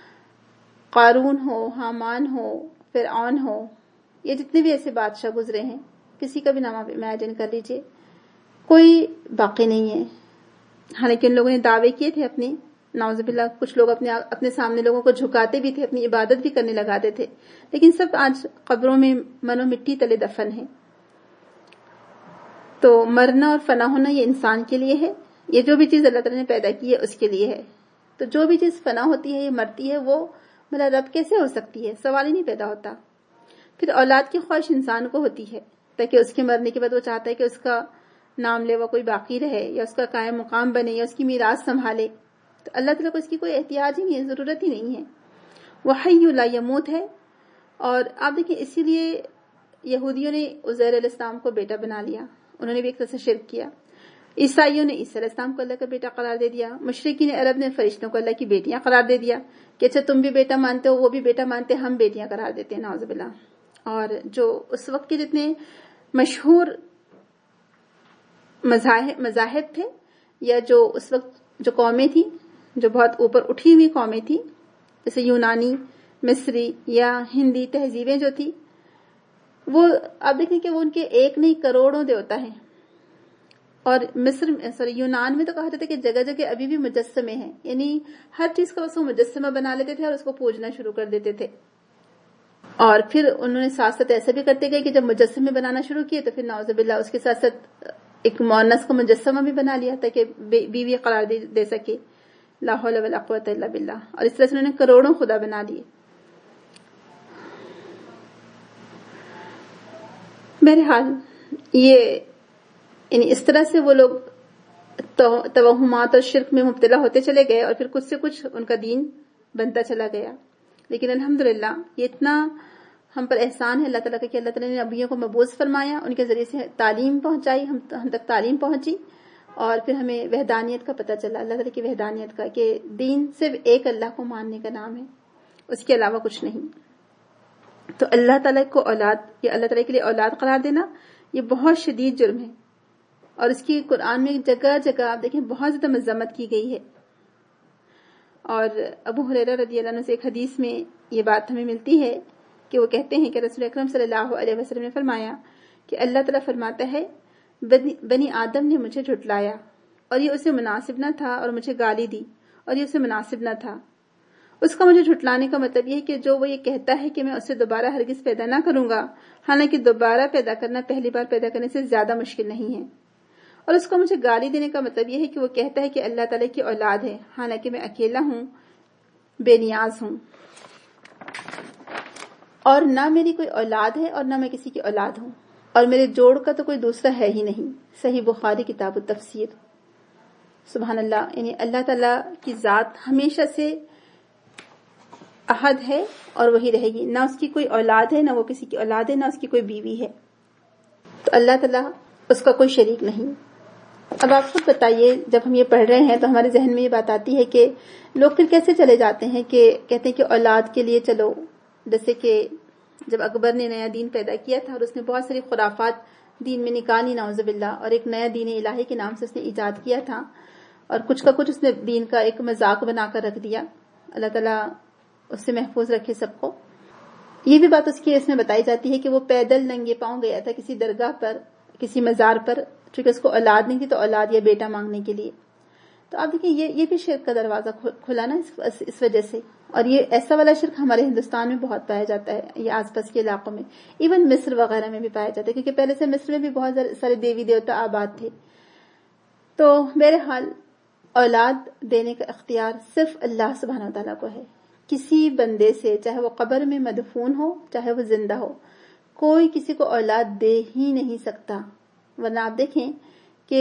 قارون ہو، حامان ہو، فرعون ہو، یہ جتنے بھی ایسے بادشاہ گزرے ہیں، کسی کا بھی نام آپ امیجن کر لیجیے، کوئی باقی نہیں ہے. حالانکہ ان لوگوں نے دعوے کیے تھے اپنی، نعوذ باللہ کچھ لوگ اپنے اپنے سامنے لوگوں کو جھکاتے بھی تھے، اپنی عبادت بھی کرنے لگاتے تھے، لیکن سب آج قبروں میں منو مٹی تلے دفن ہے. تو مرنا اور فنا ہونا یہ انسان کے لیے ہے، یہ جو بھی چیز اللہ تعالیٰ نے پیدا کی ہے اس کے لیے ہے. تو جو بھی چیز فنا ہوتی ہے، یہ مرتی ہے، وہ بھلا رب کیسے ہو سکتی ہے؟ سوال ہی نہیں پیدا ہوتا. پھر اولاد کی خواہش انسان کو ہوتی ہے، تاکہ اس کے مرنے کے بعد وہ چاہتا ہے کہ اس کا نام لیوا کوئی باقی رہے، یا اس کا قائم مقام بنے، یا اس کی میراث سنبھالے. تو اللہ تعالیٰ کو اس کی کوئی احتیاج ہی نہیں ہے، ضرورت ہی نہیں ہے. وہ حی لا یموت ہے. اور آپ دیکھیں اسی لیے یہودیوں نے عزیر علیہ السلام کو بیٹا بنا لیا، انہوں نے بھی ایک طرح سے شرک کیا. عیسائیوں نے عیسی علیہ السلام کو اللہ کا بیٹا قرار دے دیا. مشرکین عرب نے فرشتوں کو اللہ کی بیٹیاں قرار دے دیا کہ اچھا تم بھی بیٹا مانتے ہو، وہ بھی بیٹا مانتے، ہم بیٹیاں قرار دیتے ہیں، نعوذ باللہ. اور جو اس وقت کے جتنے مشہور مذاہب تھے، یا جو اس وقت جو قومیں تھیں جو بہت اوپر اٹھی ہوئی قومیں تھیں، جیسے یونانی، مصری یا ہندی تہذیبیں جو تھی، وہ آپ دیکھیں کہ وہ ان کے ایک نہیں کروڑوں دیوتا ہیں. اور مصر سوری یونان میں تو کہا جاتا ہے کہ جگہ جگہ ابھی بھی مجسمے ہیں، یعنی ہر چیز کا بس وہ مجسمہ بنا لیتے تھے اور اس کو پوجنا شروع کر دیتے تھے. اور پھر انہوں نے ساتھ ساتھ ایسا بھی کرتے گئے کہ جب مجسمے بنانا شروع کیے تو پھر نعوذ باللہ اس کے ساتھ ساتھ ایک مؤنث کو مجسمہ بھی بنا لیا تاکہ بیوی قرار دے سکے. لا حول ولا قوت الا باللہ. اور اس طرح سے انہوں نے کروڑوں خدا بنا لیے. بہرحال یہ یعنی اس طرح سے وہ لوگ توہمات اور شرک میں مبتلا ہوتے چلے گئے اور پھر کچھ سے کچھ ان کا دین بنتا چلا گیا. لیکن الحمدللہ یہ اتنا ہم پر احسان ہے اللہ تعالیٰ کا کہ اللہ تعالیٰ نے نبیوں کو مبعوث فرمایا, ان کے ذریعے سے تعلیم پہنچائی, ہم ہم تک تعلیم پہنچی, اور پھر ہمیں وحدانیت کا پتہ چلا, اللہ تعالیٰ کی وحدانیت کا, کہ دین صرف ایک اللہ کو ماننے کا نام ہے, اس کے علاوہ کچھ نہیں. تو اللہ تعالیٰ کو اولاد, یہ اللہ تعالیٰ کے لیے اولاد قرار دینا یہ بہت شدید جرم ہے, اور اس کی قرآن میں جگہ جگہ آپ دیکھیں بہت زیادہ مذمت کی گئی ہے. اور ابو ہریرہ رضی اللہ عنہ سے ایک حدیث میں یہ بات ہمیں ملتی ہے کہ وہ کہتے ہیں کہ رسول اکرم صلی اللہ علیہ وسلم نے فرمایا کہ اللہ تعالیٰ فرماتا ہے بنی آدم نے مجھے جھٹلایا اور یہ اسے مناسب نہ تھا, اور مجھے گالی دی اور یہ اسے مناسب نہ تھا. اس کا مجھے جھٹلانے کا مطلب یہ ہے کہ جو وہ یہ کہتا ہے کہ میں اسے دوبارہ ہرگز پیدا نہ کروں گا, حالانکہ دوبارہ پیدا کرنا پہلی بار پیدا کرنے سے زیادہ مشکل نہیں ہے. اور اس کو مجھے گالی دینے کا مطلب یہ ہے کہ وہ کہتا ہے کہ اللہ تعالیٰ کی اولاد ہے, حالانکہ میں اکیلا ہوں, بے نیاز ہوں, اور نہ میری کوئی اولاد ہے اور نہ میں کسی کی اولاد ہوں, اور میرے جوڑ کا تو کوئی دوسرا ہے ہی نہیں. صحیح بخاری کتاب التفسیر. سبحان اللہ, یعنی اللہ تعالیٰ کی ذات ہمیشہ سے احد ہے اور وہی رہے گی, نہ اس کی کوئی اولاد ہے, نہ وہ کسی کی اولاد ہے, نہ اس کی کوئی بیوی ہے. تو اللہ تعالیٰ اس کا کوئی شریک نہیں. اب آپ خود بتائیے, جب ہم یہ پڑھ رہے ہیں تو ہمارے ذہن میں یہ بات آتی ہے کہ لوگ پھر کیسے چلے جاتے ہیں کہ کہتے ہیں کہ اولاد کے لیے چلو, جیسے کہ جب اکبر نے نیا دین پیدا کیا تھا اور اس نے بہت ساری خرافات دین میں نکالی نعوذ باللہ, اور ایک نیا دین الہی کے نام سے اس نے ایجاد کیا تھا, اور کچھ کا کچھ اس نے دین کا ایک مذاق بنا کر رکھ دیا. اللہ تعالیٰ اس سے محفوظ رکھے سب کو. یہ بھی بات اس کی اس میں بتائی جاتی ہے کہ وہ پیدل ننگے پاؤں گیا تھا کسی درگاہ پر, کسی مزار پر, چونکہ اس کو اولاد نہیں تھی تو اولاد یا بیٹا مانگنے کے لیے. تو آپ دیکھیں یہ یہ بھی شرک کا دروازہ کھلا نا اس, اس وجہ سے. اور یہ ایسا والا شرک ہمارے ہندوستان میں بہت پایا جاتا ہے, یہ آس پاس کے علاقوں میں, ایون مصر وغیرہ میں بھی پایا جاتا ہے, کیونکہ پہلے سے مصر میں بھی بہت سارے دیوی دیوتا آباد تھے. تو بہرحال اولاد دینے کا اختیار صرف اللہ سبحانہ وتعالیٰ کو ہے. کسی بندے سے, چاہے وہ قبر میں مدفون ہو چاہے وہ زندہ ہو, کوئی کسی کو اولاد دے ہی نہیں سکتا. ورنہ آپ دیکھیں کہ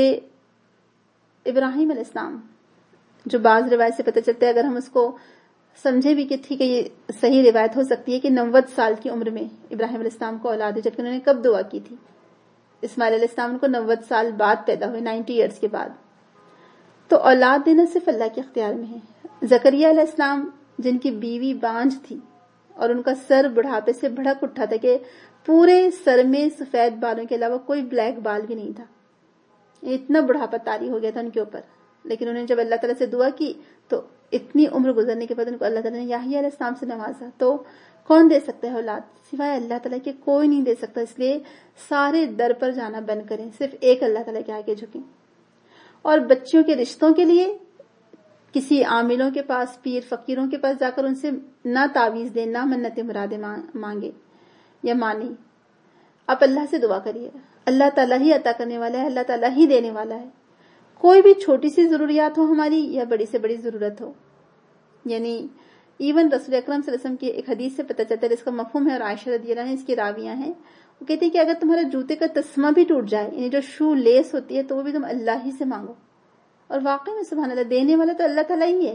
ابراہیم علیہ السلام, جو بعض روایت سے پتہ چلتا ہے, اگر ہم اس کو سمجھے بھی کہ ٹھیک ہے یہ صحیح روایت ہو سکتی ہے کہ نوے سال کی عمر میں ابراہیم علیہ السلام کو اولاد ہے, جبکہ انہوں نے کب دعا کی تھی؟ اسماعیل علیہ السلام کو نوے سال بعد پیدا ہوئے, نائنٹی ایئرز کے بعد. تو اولاد دینا صرف اللہ کے اختیار میں ہے. زکریا علیہ السلام جن کی بیوی بانجھ تھی اور ان کا سر بڑھاپے سے بھڑک اٹھا تھا کہ پورے سر میں سفید بالوں کے علاوہ کوئی بلیک بال بھی نہیں تھا, اتنا بڑھاپا طاری ہو گیا تھا ان کے اوپر. لیکن انہوں نے جب اللہ تعالیٰ سے دعا کی تو اتنی عمر گزرنے کے بعد ان کو اللہ تعالیٰ نے یحییٰ علیہ السلام سے نوازا. تو کون دے سکتا ہے اولاد سوائے اللہ تعالیٰ کے؟ کوئی نہیں دے سکتا. اس لیے سارے در پر جانا بند کریں, صرف ایک اللہ تعالیٰ کے آگے جھکیں. اور بچیوں کے رشتوں کے لیے کسی عاملوں کے پاس, پیر فقیروں کے پاس جا کر ان سے نہ تعویذ دیں, نہ منت مرادیں مانگے یا مانی. آپ اللہ سے دعا کریے, اللہ تعالیٰ ہی عطا کرنے والا ہے, اللہ تعالیٰ ہی دینے والا ہے. کوئی بھی چھوٹی سی ضروریات ہو ہماری یا بڑی سے بڑی ضرورت ہو, یعنی ایون رسول اکرم صلی اللہ علیہ وسلم کی ایک حدیث سے پتہ چلتا ہے, اس کا مفہوم ہے, اور عائشہ رضی اللہ عنہا اس کی راویاں ہیں. وہ کہتے ہیں کہ اگر تمہارا جوتے کا تسمہ بھی ٹوٹ جائے, یعنی جو شو لیس ہوتی ہے, تو وہ بھی تم اللہ ہی سے مانگو. اور واقعی میں سبحان اللہ, دینے والا تو اللہ تعالیٰ ہی ہے.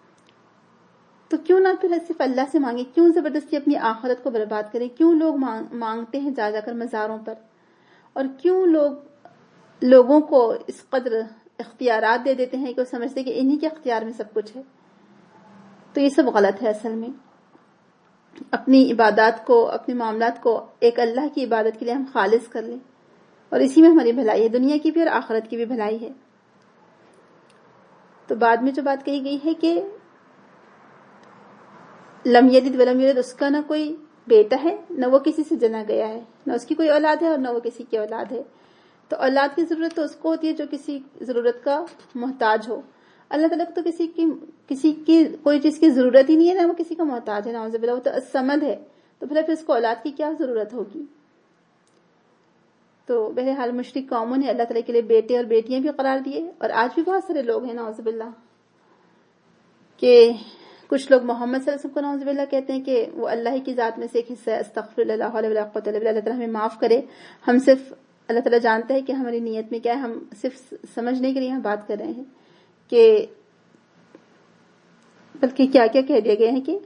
تو کیوں نہ پھر صرف اللہ سے مانگے, کیوں زبردستی اپنی آخرت کو برباد کریں؟ کیوں لوگ مانگتے ہیں جا جا کر مزاروں پر, اور کیوں لوگ لوگوں کو اس قدر اختیارات دے دیتے ہیں کہ وہ سمجھتے ہیں کہ انہی کے اختیار میں سب کچھ ہے. تو یہ سب غلط ہے. اصل میں اپنی عبادات کو, اپنے معاملات کو ایک اللہ کی عبادت کے لیے ہم خالص کر لیں, اور اسی میں ہماری بھلائی ہے, دنیا کی بھی اور آخرت کی بھی بھلائی ہے. تو بعد میں جو بات کہی گئی ہے کہ لم یلد ولم یولد, اس کا نہ کوئی بیٹا ہے, نہ وہ کسی سے جنا گیا ہے, نہ اس کی کوئی اولاد ہے اور نہ وہ کسی کی اولاد ہے. تو اولاد کی ضرورت تو اس کو ہوتی ہے جو کسی ضرورت کا محتاج ہو. اللہ تعالیٰ کو تو کسی کی کسی کی کوئی چیز کی ضرورت ہی نہیں ہے, نہ وہ کسی کا محتاج ہے, نعوذ باللہ, وہ تو الصمد ہے. تو پھر پھر اس کو اولاد کی کیا ضرورت ہوگی؟ تو بہرحال مشرک قوموں نے اللہ تعالیٰ کے لیے بیٹے اور بیٹیاں بھی قرار دیے, اور آج بھی بہت سارے لوگ ہیں نعوذ باللہ کہ کچھ لوگ محمد صلی اللہ علیہ وسلم کو نعوذ باللہ کہتے ہیں کہ وہ اللہ کی ذات میں سے ایک حصہ ہے. استغفر اللہ ولا قوت الا باللہ, اللہ تعالیٰ ہمیں معاف کرے, ہم صرف اللہ تعالیٰ جانتا ہے کہ ہماری نیت میں کیا ہے. ہم صرف سمجھنے کے لیے یہاں بات کر رہے ہیں کہ بلکہ کیا کیا کہہ دیا گیا ہے کہ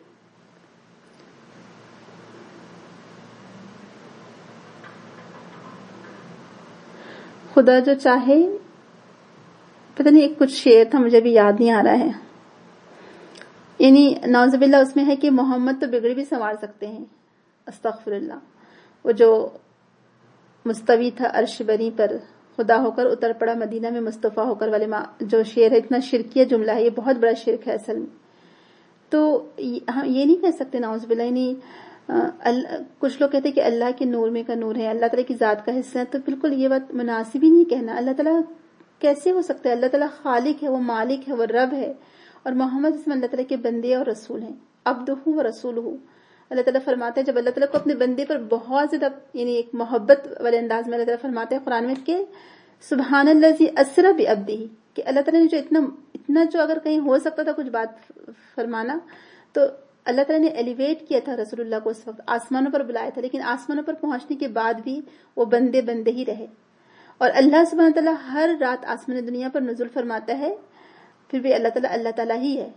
خدا جو چاہے، پتہ نہیں ایک کچھ شعر تھا مجھے بھی یاد نہیں آ رہا ہے، یعنی نعوذ باللہ اس میں ہے کہ محمد تو بگڑ بھی سنوار سکتے ہیں. استغفر اللہ. وہ جو مستوی تھا عرش بری پر، خدا ہو کر اتر پڑا مدینہ میں مصطفیٰ ہو کر والے جو شعر ہے، اتنا شرکیہ جملہ ہے، یہ بہت بڑا شرک ہے اصل میں. تو ہم یہ نہیں کہہ سکتے نعوذ باللہ، یعنی کچھ لوگ کہتے ہیں کہ اللہ کے نور میں کا نور ہے، اللہ تعالیٰ کی ذات کا حصہ ہے، تو بالکل یہ بات مناسب ہی نہیں کہنا. اللہ تعالیٰ کیسے ہو سکتا ہے؟ اللہ تعالیٰ خالق ہے، وہ مالک ہے، وہ رب ہے، اور محمد اس میں اللہ تعالیٰ کے بندے اور رسول ہیں. عبدہ و رسولہ. اللہ تعالیٰ فرماتا ہے، جب اللہ تعالیٰ کو اپنے بندے پر بہت زیادہ یعنی ایک محبت والے انداز میں اللہ تعالیٰ فرماتے ہیں قرآن میں کہ سبحان الذی اسری بعبدہ، کہ اللہ تعالیٰ نے جو اتنا اتنا جو اگر کہیں ہو سکتا تھا کچھ بات فرمانا، تو اللہ تعالیٰ نے ایلیویٹ کیا تھا رسول اللہ کو، اس وقت آسمانوں پر بلایا تھا، لیکن آسمانوں پر پہنچنے کے بعد بھی وہ بندے بندے ہی رہے. اور اللہ سبحانہ تعالیٰ ہر رات آسمان دنیا پر نزول فرماتا ہے، پھر بھی اللہ تعالیٰ اللہ تعالیٰ ہی ہے.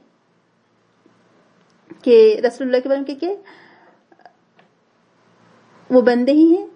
کہ رسول اللہ کے بارے میں کہ وہ بندے ہی ہیں،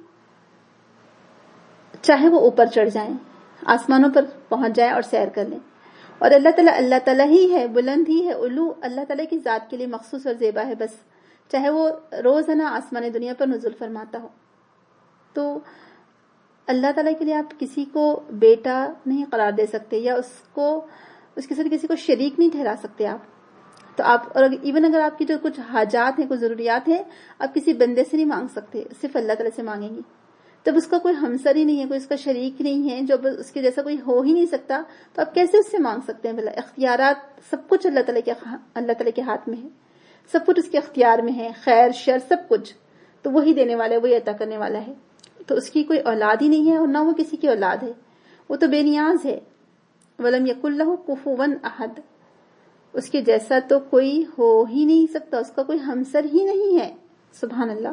چاہے وہ اوپر چڑھ جائیں، آسمانوں پر پہنچ جائیں اور سیر کر لیں. اور اللہ تعالیٰ اللہ تعالیٰ ہی ہے، بلند ہی ہے، علو اللہ تعالیٰ کی ذات کے لیے مخصوص اور زیبا ہے بس، چاہے وہ روزانہ آسمان دنیا پر نزول فرماتا ہو. تو اللہ تعالیٰ کے لیے آپ کسی کو بیٹا نہیں قرار دے سکتے، یا اس کو اس کے ساتھ کسی کو شریک نہیں ٹھہرا سکتے آپ. تو آپ اور ایون اگر آپ کی جو کچھ حاجات ہیں، کچھ ضروریات ہیں، آپ کسی بندے سے نہیں مانگ سکتے، صرف اللہ تعالیٰ سے مانگیں گے. جب اس کا کوئی ہمسر ہی نہیں ہے، کوئی اس کا شریک نہیں ہے، جب اس کے جیسا کوئی ہو ہی نہیں سکتا، تو آپ کیسے اس سے مانگ سکتے ہیں؟ بھلا اختیارات سب کچھ اللہ تعالیٰ کے اللہ تعالیٰ کے ہاتھ میں ہے، سب کچھ اس کے اختیار میں ہے، خیر شر سب کچھ تو وہی دینے والا ہے، وہی عطا کرنے والا ہے. تو اس کی کوئی اولاد ہی نہیں ہے، اور نہ وہ کسی کی اولاد ہے، وہ تو بے نیاز ہے. وَلَمْ يَكُنْ لَهُ كُفُوًا أَحَدٌ. اس کے جیسا تو کوئی ہو ہی نہیں سکتا، اس کا کوئی ہمسر ہی نہیں ہے. سبحان اللہ.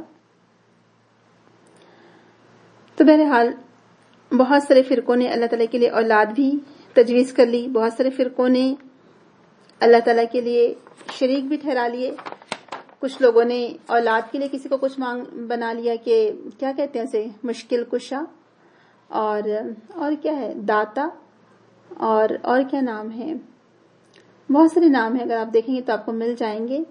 تو بہرحال بہت سارے فرقوں نے اللہ تعالیٰ کے لیے اولاد بھی تجویز کر لی، بہت سارے فرقوں نے اللہ تعالیٰ کے لیے شریک بھی ٹھہرا لیے. کچھ لوگوں نے اولاد کے لیے کسی کو کچھ مانگ بنا لیا کہ کیا کہتے ہیں اسے، مشکل کشا، اور اور کیا ہے، داتا، اور اور کیا نام ہے، بہت سارے نام ہیں، اگر آپ دیکھیں گے تو آپ کو مل جائیں گے.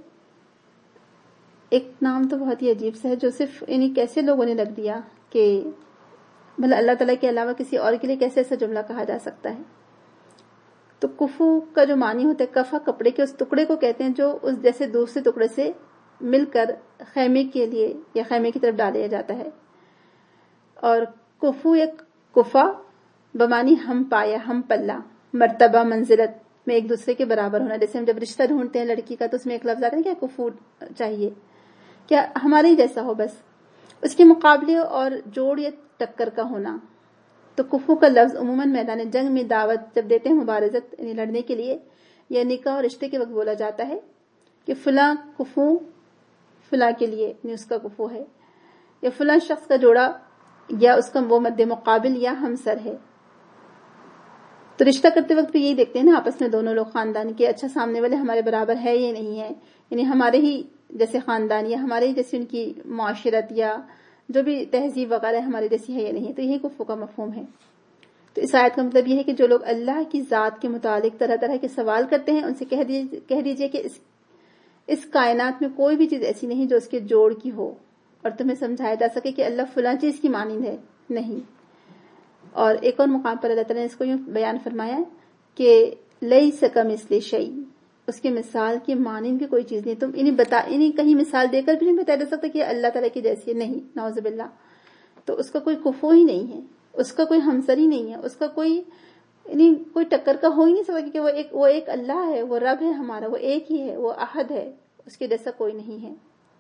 ایک نام تو بہت ہی عجیب سا ہے جو صرف یعنی کیسے لوگوں نے رکھ دیا کہ بھلا اللہ تعالیٰ کے علاوہ کسی اور کے لیے کیسے ایسا جملہ کہا جا سکتا ہے. تو کفو کا جو معنی ہوتا ہے، کفا کپڑے کے اس ٹکڑے کو کہتے ہیں جو اس جیسے دوسرے ٹکڑے سے مل کر خیمے کے لیے یا خیمے کی طرف ڈالا جاتا ہے. اور کفو یا کفا بمانی ہم پایا، ہم پلہ، مرتبہ، منزلت میں ایک دوسرے کے برابر ہونا. جیسے ہم جب رشتہ ڈھونڈتے ہیں لڑکی کا تو اس میں ایک لفظ آتا ہے کیا کفو چاہیے، کیا ہمارے ہی جیسا ہو بس، اس کے مقابلے اور جوڑ یا ٹکر کا ہونا. تو کفو کا لفظ عموماً میدان جنگ میں دعوت جب دیتے ہیں مبارزت یعنی لڑنے کے لیے، یا نکاح اور رشتے کے وقت بولا جاتا ہے کہ فلاں کفو فلاں کے لیے یعنی اس کا کفو ہے، یا فلاں شخص کا جوڑا یا اس کا وہ مد مقابل یا ہمسر ہے. تو رشتہ کرتے وقت بھی یہی دیکھتے ہیں نا آپس میں دونوں لوگ خاندان کے، اچھا سامنے والے ہمارے برابر ہے یا نہیں ہے، یعنی ہمارے ہی جیسے خاندان یا ہمارے ہی جیسے ان کی معاشرت یا جو بھی تہذیب وغیرہ ہمارے جیسی ہے یا نہیں ہے. تو یہی کفو کا مفہوم ہے. تو اس آیت کا مطلب یہ ہے کہ جو لوگ اللہ کی ذات کے متعلق طرح طرح کے سوال کرتے ہیں ان سے کہہ دیجئے کہہ دیجئے کہ اس اس کائنات میں کوئی بھی چیز ایسی نہیں جو اس کے جوڑ کی ہو اور تمہیں سمجھایا جا سکے کہ اللہ فلاں چیز کی مانند ہے، نہیں. اور ایک اور مقام پر اللہ تعالیٰ نے اس کو یوں بیان فرمایا کہ لیس کمثلہ شیء، اس کی مثال کی مانند کی کوئی چیز نہیں. تم انہیں بتا انہیں کہیں مثال دے کر بھی نہیں بتایا جا سکتا کہ اللہ تعالیٰ کی جیسی ہے، نہیں، نعوذ باللہ. تو اس کا کوئی کفو ہی نہیں ہے، اس کا کوئی ہمسر ہی نہیں ہے، اس کا کوئی یعنی کوئی ٹکر کا ہو ہی نہیں سکتا کہ وہ ایک وہ ایک اللہ ہے، وہ رب ہے ہمارا، وہ ایک ہی ہے، وہ احد ہے، اس کے جیسا کوئی نہیں ہے.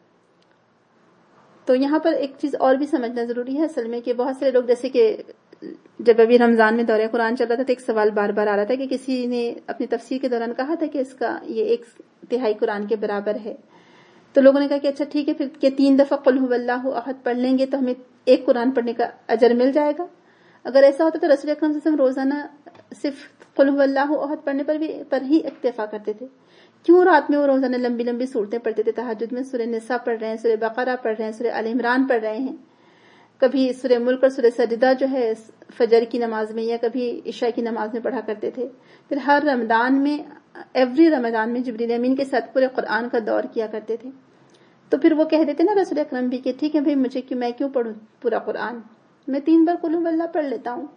تو یہاں پر ایک چیز اور بھی سمجھنا ضروری ہے اصل میں کہ بہت سارے لوگ جیسے کہ جب ابھی رمضان میں دورہ قرآن چل رہا تھا تو ایک سوال بار بار آ رہا تھا کہ کسی نے اپنی تفسیر کے دوران کہا تھا کہ اس کا یہ ایک تہائی قرآن کے برابر ہے. تو لوگوں نے کہا کہ اچھا ٹھیک ہے پھر کہ تین دفعہ قل هو اللہ احد پڑھ لیں گے تو ہمیں ایک قرآن پڑھنے کا اجر مل جائے گا. اگر ایسا ہوتا تو رسول اکرم صلی اللہ علیہ وسلم روزانہ صرف قل هو اللہ احد پڑھنے پر بھی پر ہی اکتفا کرتے تھے. کیوں رات میں وہ روزانہ لمبی لمبی صورتیں پڑھتے تھے؟ تہجد میں سورہ نساء پڑھ رہے ہیں, سورہ بقرہ پڑھ رہے ہیں, سورہ آل عمران پڑھ رہے ہیں, کبھی سورہ ملک اور سورہ سجدہ جو ہے فجر کی نماز میں یا کبھی عشاء کی نماز میں پڑھا کرتے تھے. پھر ہر رمضان میں ایوری رمضان میں جبریل امین کے ساتھ پورے قرآن کا دور کیا کرتے تھے. تو پھر وہ کہہ دیتے نا رسول اکرم بھی کہ ٹھیک ہے بھائی مجھے کیوں میں کیوں پڑھوں پورا قرآن, میں تین بار قل هو اللہ پڑھ لیتا ہوں.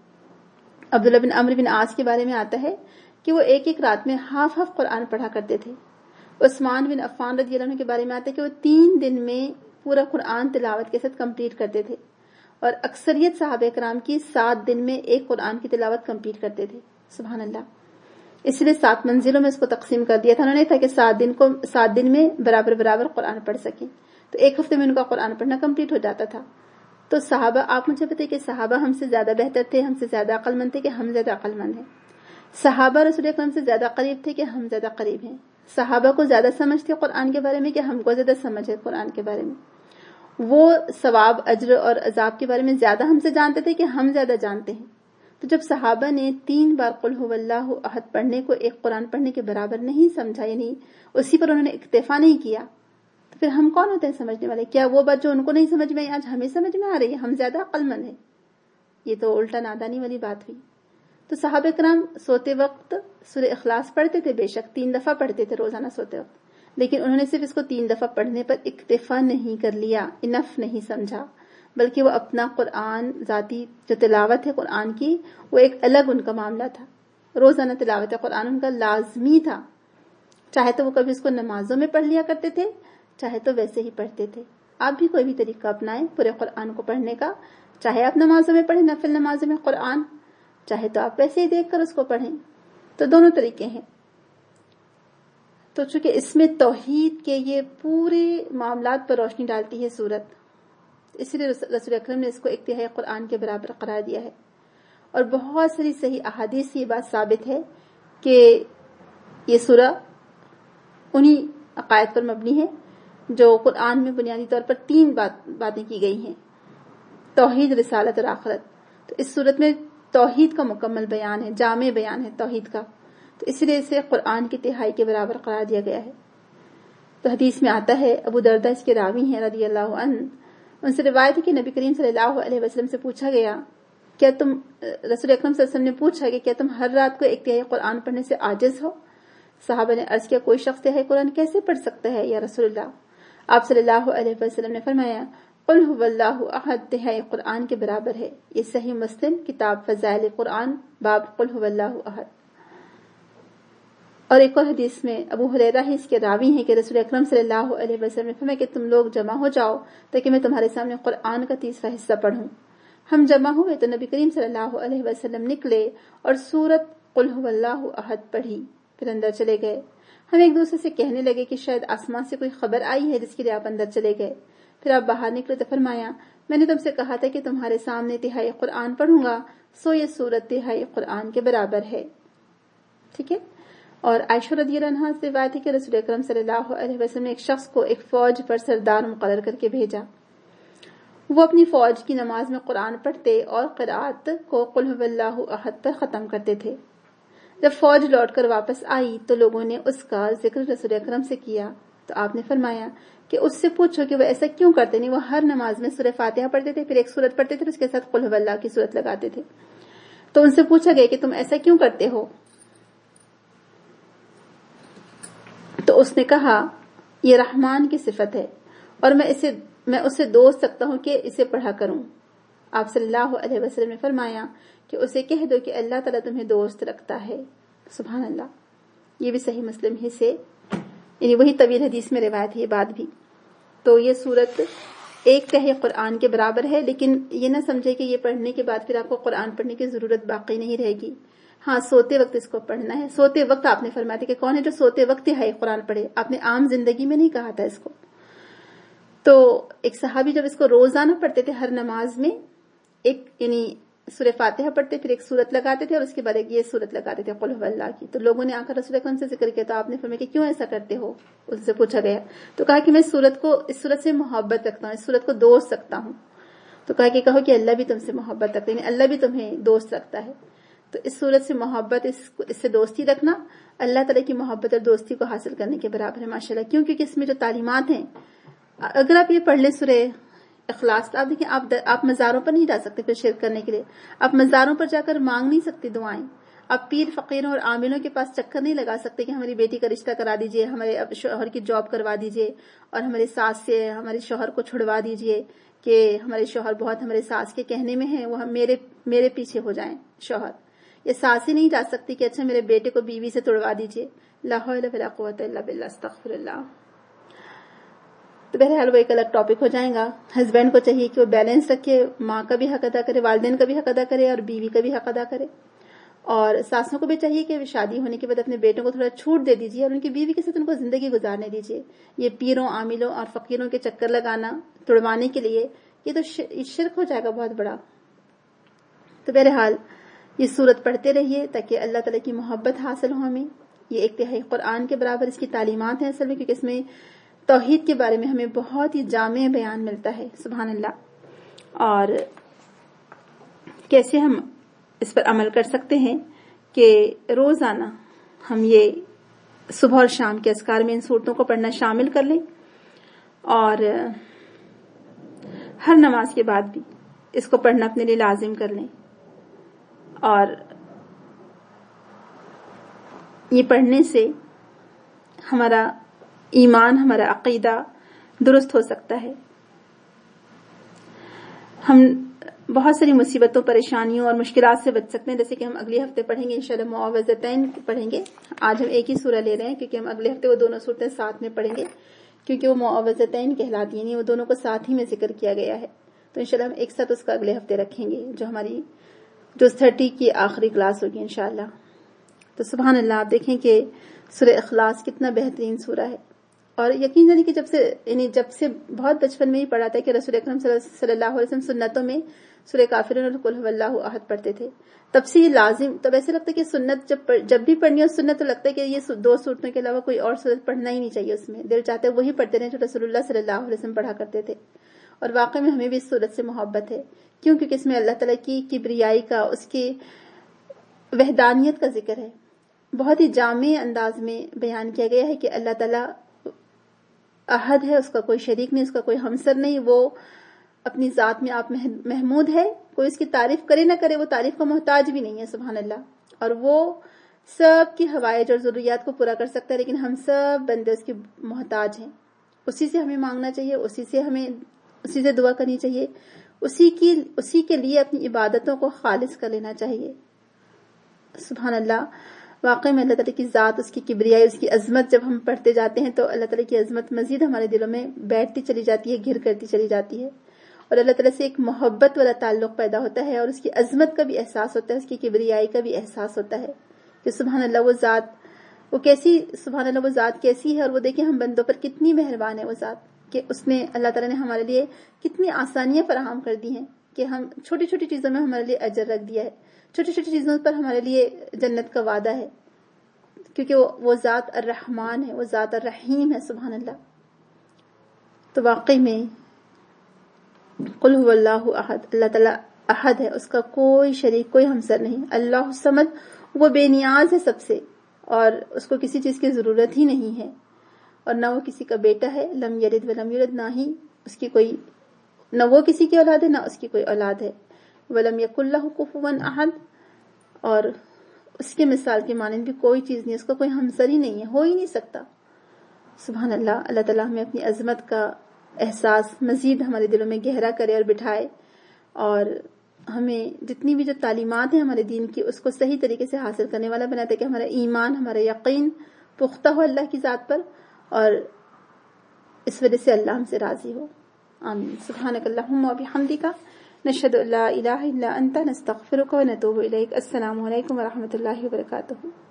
عبداللہ بن عمرو بن عاص کے بارے میں آتا ہے کہ وہ ایک ایک رات میں ہاف ہاف قرآن پڑھا کرتے تھے. عثمان بن عفان رضی اللہ عنہ کے بارے میں آتا ہے کہ وہ تین دن میں پورا قرآن تلاوت کے ساتھ کمپلیٹ کرتے تھے, اور اکثریت صحابہ کرام کی سات دن میں ایک قرآن کی تلاوت کمپلیٹ کرتے تھے. سبحان اللہ. اس لیے سات منزلوں میں اس کو تقسیم کر دیا تھا انہوں نے, تاکہ سات دن کو سات دن میں برابر برابر قرآن پڑھ سکیں. تو ایک ہفتے میں ان کا قرآن پڑھنا کمپلیٹ ہو جاتا تھا. تو صحابہ, آپ مجھے بتائیں کہ صحابہ ہم سے زیادہ بہتر تھے, ہم سے زیادہ عقل مند تھے کہ ہم زیادہ عقل مند ہیں؟ صحابہ رسول اکرم سے زیادہ قریب تھے کہ ہم زیادہ قریب ہیں؟ صحابہ کو زیادہ سمجھ تھی قرآن کے بارے میں کہ ہم کو زیادہ سمجھ ہے قرآن کے بارے میں؟ وہ ثواب اجر اور عذاب کے بارے میں زیادہ ہم سے جانتے تھے کہ ہم زیادہ جانتے ہیں؟ تو جب صحابہ نے تین بار قل هو اللہ احد پڑھنے کو ایک قرآن پڑھنے کے برابر نہیں سمجھا, یعنی اسی پر انہوں نے اکتفا نہیں کیا, تو پھر ہم کون ہوتے ہیں سمجھنے والے؟ کیا وہ بات جو ان کو نہیں سمجھ میں آج ہمیں سمجھ میں آ رہی ہے ہم زیادہ عقل مند ہیں؟ یہ تو الٹا نادانی والی بات ہوئی. تو صحابہ کرام سوتے وقت سورہ اخلاص پڑھتے تھے, بے شک تین دفعہ پڑھتے تھے روزانہ سوتے وقت, لیکن انہوں نے صرف اس کو تین دفعہ پڑھنے پر اکتفا نہیں کر لیا, انف نہیں سمجھا, بلکہ وہ اپنا قرآن ذاتی جو تلاوت ہے قرآن کی وہ ایک الگ ان کا معاملہ تھا. روزانہ تلاوت قرآن ان کا لازمی تھا, چاہے تو وہ کبھی اس کو نمازوں میں پڑھ لیا کرتے تھے, چاہے تو ویسے ہی پڑھتے تھے. آپ بھی کوئی بھی طریقہ اپنائیں پورے قرآن کو پڑھنے کا, چاہے آپ نمازوں میں پڑھیں نفل نمازوں میں قرآن, چاہے تو آپ ویسے ہی دیکھ کر اس کو پڑھیں. تو دونوں طریقے ہیں. تو چونکہ اس میں توحید کے یہ پورے معاملات پر روشنی ڈالتی ہے سورت, اس لیے رسول اکرم نے اس کو ایک تہائی قرآن کے برابر قرار دیا ہے. اور بہت ساری صحیح احادیث سے یہ بات ثابت ہے کہ یہ سورہ انہی عقائد پر مبنی ہے جو قرآن میں بنیادی طور پر تین بات باتیں کی گئی ہیں, توحید, رسالت اور آخرت. تو اس سورت میں توحید کا مکمل بیان ہے, جامع بیان ہے توحید کا, تو اس لیے اسے قرآن کی تہائی کے برابر قرار دیا گیا ہے. تو حدیث میں آتا ہے, ابو دردہ اس کے راوی ہیں رضی اللہ عنہ, ان سے روایت ہے کہ نبی کریم صلی اللہ علیہ وسلم سے پوچھا گیا, کیا تم رسول اکرم صلی اللہ علیہ وسلم نے پوچھا کہ کیا تم ہر رات کو ایک تہائی قرآن پڑھنے سے عاجز ہو؟ صحابہ نے عرض کیا, کوئی شخص تہائی قرآن کیسے پڑھ سکتا ہے یا رسول اللہ؟ آپ صلی اللہ علیہ وسلم نے فرمایا, قل هو اللہ احد تہائی قرآن کے برابر ہے. یہ صحیح مسلم کتاب فضائل قرآن باب قل هو اللہ احد. اور ایک اور حدیث میں ابو ہریرہ ہی اس کے راوی ہیں کہ رسول اکرم صلی اللہ علیہ وسلم نے فرمایا کہ تم لوگ جمع ہو جاؤ تاکہ میں تمہارے سامنے قرآن کا تیسرا حصہ پڑھوں. ہم جمع ہوئے تو نبی کریم صلی اللہ علیہ وسلم نکلے اور سورت قل هو اللہ احد پڑھی, پھر اندر چلے گئے. ہم ایک دوسرے سے کہنے لگے کہ شاید آسمان سے کوئی خبر آئی ہے جس کے لیے آپ اندر چلے گئے. پھر آپ باہر نکلے تو فرمایا, میں نے تم سے کہا تھا کہ تمہارے سامنے تہائی قرآن پڑھوں گا, سو یہ سورت تہائی قرآن کے برابر ہے. ٹھیک ہے. اور عائشہ رضی اللہ عنہا سے روایت ہے کہ رسول اکرم صلی اللہ علیہ وسلم نے ایک شخص کو ایک فوج پر سردار مقرر کر کے بھیجا. وہ اپنی فوج کی نماز میں قرآن پڑھتے اور قرآت کو قل هو اللہ احد پر ختم کرتے تھے. جب فوج لوٹ کر واپس آئی تو لوگوں نے اس کا ذکر رسول اکرم سے کیا, تو آپ نے فرمایا کہ اس سے پوچھو کہ وہ ایسا کیوں کرتے نہیں. وہ ہر نماز میں سورہ فاتحہ پڑھتے تھے, پھر ایک سورت پڑھتے تھے, اس کے ساتھ قل هو اللہ کی سورت لگاتے تھے. تو ان سے پوچھا گیا کہ تم ایسا کیوں کرتے ہو؟ تو اس نے کہا, یہ رحمان کی صفت ہے اور میں اسے میں اسے دوست سکتا ہوں کہ اسے پڑھا کروں. آپ صلی اللہ علیہ وسلم نے فرمایا کہ اسے کہہ دو کہ اللہ تعالیٰ تمہیں دوست رکھتا ہے. سبحان اللہ. یہ بھی صحیح مسلم ہی سے, یعنی وہی طویل حدیث میں روایت ہے یہ بات بھی. تو یہ سورت ایک تہائی قرآن کے برابر ہے, لیکن یہ نہ سمجھے کہ یہ پڑھنے کے بعد پھر آپ کو قرآن پڑھنے کی ضرورت باقی نہیں رہے گی. ہاں, سوتے وقت اس کو پڑھنا ہے. سوتے وقت آپ نے فرمایا تھا کہ کون ہے جو سوتے وقت تہائی قرآن پڑھے, آپ نے عام زندگی میں نہیں کہا تھا اس کو. تو ایک صحابی جب اس کو روزانہ پڑھتے تھے ہر نماز میں, ایک یعنی سورہ فاتحہ پڑھتے پھر ایک سورت لگاتے تھے اور اس کے بعد ایک یہ سورت لگاتے تھے قل هو اللہ کی. تو لوگوں نے آ کر رسول اکرم سے ذکر کیا تو آپ نے فرمایا کہ کیوں ایسا کرتے ہو؟ ان سے پوچھا گیا تو کہا کہ میں سورت کو اس سورت سے محبت رکھتا ہوں, اس سورت کو دوست رکھتا ہوں. تو کہا کہ کہو کہ اللہ بھی تم سے محبت رکھتا ہے, یعنی اللہ بھی تمہیں دوست رکھتا ہے. تو اس سورت سے محبت, اس, اس سے دوستی رکھنا اللہ تعالیٰ کی محبت اور دوستی کو حاصل کرنے کے برابر ہے ماشاءاللہ. کیوں؟ کیونکہ اس میں جو تعلیمات ہیں, اگر آپ یہ پڑھ لیں سورہ اخلاص, تو آپ دیکھیں آپ آپ مزاروں پر نہیں جا سکتے پھر شرک کرنے کے لیے, آپ مزاروں پر جا کر مانگ نہیں سکتے دعائیں, آپ پیر فقیروں اور عاملوں کے پاس چکر نہیں لگا سکتے کہ ہماری بیٹی کا رشتہ کرا دیجئے, ہمارے شوہر کی جاب کروا دیجئے, اور ہمارے ساس سے ہمارے شوہر کو چھڑوا دیجئے کہ ہمارے شوہر بہت ہمارے ساس کے کہنے میں ہیں, وہ ہم میرے میرے پیچھے ہو جائیں شوہر. یہ ساس ہی نہیں جا سکتی کہ اچھا میرے بیٹے کو بیوی سے توڑوا دیجئے. لا حول ولا قوت الا باللہ, استغفر اللہ. تو بہرحال وہ ایک الگ ٹاپک ہو جائے گا. ہسبینڈ کو چاہیے کہ وہ بیلنس رکھے, ماں کا بھی حق ادا کرے, والدین کا بھی حق ادا کرے, اور بیوی کا بھی حق ادا کرے. اور ساسوں کو بھی چاہیے کہ شادی ہونے کے بعد اپنے بیٹوں کو تھوڑا چھوٹ دے دیجیے اور ان کی بیوی کے ساتھ ان کو زندگی گزارنے دیجیے. یہ پیروں, عاملوں اور فقیروں کے چکر لگانا توڑوانے کے لیے, یہ تو شرک ہو جائے گا بہت بڑا. تو بہرحال یہ سورت پڑھتے رہیے تاکہ اللہ تعالیٰ کی محبت حاصل ہو ہمیں. یہ ایک تہائی قرآن کے برابر اس کی تعلیمات ہیں اصل میں, کیونکہ اس میں توحید کے بارے میں ہمیں بہت ہی جامع بیان ملتا ہے. سبحان اللہ. اور کیسے ہم اس پر عمل کر سکتے ہیں کہ روزانہ ہم یہ صبح اور شام کے اذکار میں ان صورتوں کو پڑھنا شامل کر لیں, اور ہر نماز کے بعد بھی اس کو پڑھنا اپنے لیے لازم کر لیں. اور یہ پڑھنے سے ہمارا ایمان, ہمارا عقیدہ درست ہو سکتا ہے. ہم بہت ساری مصیبتوں, پریشانیوں اور مشکلات سے بچ سکتے ہیں, جیسے کہ ہم اگلے ہفتے پڑھیں گے انشاءاللہ معوذتین پڑھیں گے. آج ہم ایک ہی سورہ لے رہے ہیں کیونکہ ہم اگلے ہفتے وہ دونوں صورتیں ساتھ میں پڑھیں گے, کیونکہ وہ معوذتین کہلاتی ہیں, وہ دونوں کو ساتھ ہی میں ذکر کیا گیا ہے. تو انشاءاللہ ہم ایک ساتھ اس کا اگلے ہفتے رکھیں گے, جو ہماری جو تھرٹی کی آخری کلاس ہوگی انشاءاللہ. تو سبحان اللہ, آپ دیکھیں کہ سورہ اخلاص کتنا بہترین سورہ ہے. اور یقین جانے کہ جب سے یعنی جب سے بہت بچپن میں ہی پڑھا تھا کہ رسول اکرم صلی اللہ علیہ وسلم سنتوں میں سورہ کافرون اور قل هو اللہ احد پڑھتے تھے, تب سے یہ لازم. تب ایسے لگتا ہے کہ سنت جب جب بھی پڑھنی ہو سنت, تو لگتا ہے کہ یہ دو صورتوں کے علاوہ کوئی اور صورت پڑھنا ہی نہیں چاہیے. اس میں دل چاہتا ہے وہی پڑھتے رہیں جو رسول اللہ صلی اللہ علیہ وسلم پڑھا کرتے تھے. اور واقعی میں ہمیں بھی اس صورت سے محبت ہے. کیوں؟ کیونکہ اس میں اللہ تعالیٰ کی کبریائی کا, اس کی وحدانیت کا ذکر ہے. بہت ہی جامع انداز میں بیان کیا گیا ہے کہ اللہ تعالیٰ احد ہے, اس کا کوئی شریک نہیں, اس کا کوئی ہمسر نہیں. وہ اپنی ذات میں آپ محمود ہے, کوئی اس کی تعریف کرے نہ کرے, وہ تعریف کا محتاج بھی نہیں ہے. سبحان اللہ. اور وہ سب کی حوائج اور ضروریات کو پورا کر سکتا ہے, لیکن ہم سب بندے اس کے محتاج ہیں. اسی سے ہمیں مانگنا چاہیے, اسی سے ہمیں اسی سے دعا کرنی چاہیے, اسی کی اسی کے لیے اپنی عبادتوں کو خالص کر لینا چاہیے. سبحان اللہ. واقعی میں اللہ تعالیٰ کی ذات, اس کی کبریائی, اس کی عظمت جب ہم پڑھتے جاتے ہیں تو اللہ تعالیٰ کی عظمت مزید ہمارے دلوں میں بیٹھتی چلی جاتی ہے, گھر کرتی چلی جاتی ہے, اور اللہ تعالیٰ سے ایک محبت والا تعلق پیدا ہوتا ہے, اور اس کی عظمت کا بھی احساس ہوتا ہے, اس کی کبریائی کا بھی احساس ہوتا ہے کہ سبحان اللہ وہ ذات وہ کیسی سبحان اللہ وہ ذات کیسی ہے. اور وہ دیکھیں ہم بندوں پر کتنی مہربان ہے وہ ذات, کہ اس نے اللہ تعالیٰ نے ہمارے لیے کتنی آسانیاں فراہم کر دی ہیں, کہ ہم چھوٹی چھوٹی چیزوں میں ہمارے لیے اجر رکھ دیا ہے, چھوٹی چھوٹی چیزوں پر ہمارے لیے جنت کا وعدہ ہے, کیونکہ وہ, وہ ذات الرحمن ہے, وہ ذات الرحیم ہے. سبحان اللہ. تو واقعی میں قل هو اللہ احد, اللہ تعالیٰ احد ہے, اس کا کوئی شریک, کوئی ہمسر نہیں. اللہ الصمد, وہ بے نیاز ہے سب سے, اور اس کو کسی چیز کی ضرورت ہی نہیں ہے, اور نہ وہ کسی کا بیٹا ہے. لم یلد ولم یولد, نہ ہی اس کی کوئی, نہ وہ کسی کی اولاد ہے نہ اس کی کوئی اولاد ہے. ولم یکن لہ کفوا احد, اور اس کے مثال کے مانند بھی کوئی چیز نہیں, اس کا کوئی ہمسر ہی نہیں ہے, ہو ہی نہیں سکتا. سبحان اللہ. اللہ تعالیٰ ہمیں اپنی عظمت کا احساس مزید ہمارے دلوں میں گہرا کرے اور بٹھائے, اور ہمیں جتنی بھی جو تعلیمات ہیں ہمارے دین کی, اس کو صحیح طریقے سے حاصل کرنے والا بناتا ہے, کہ ہمارا ایمان, ہمارا یقین پختہ ہو اللہ کی ذات پر, اور اس وجہ سے اللہ ہم سے راضی ہو. آمین. سبحانک اللہم و بحمدک, نشہد ان لا الہ الا انت, نستغفرک و نتوب الیک. السلام علیکم و رحمۃ اللہ وبرکاتہ.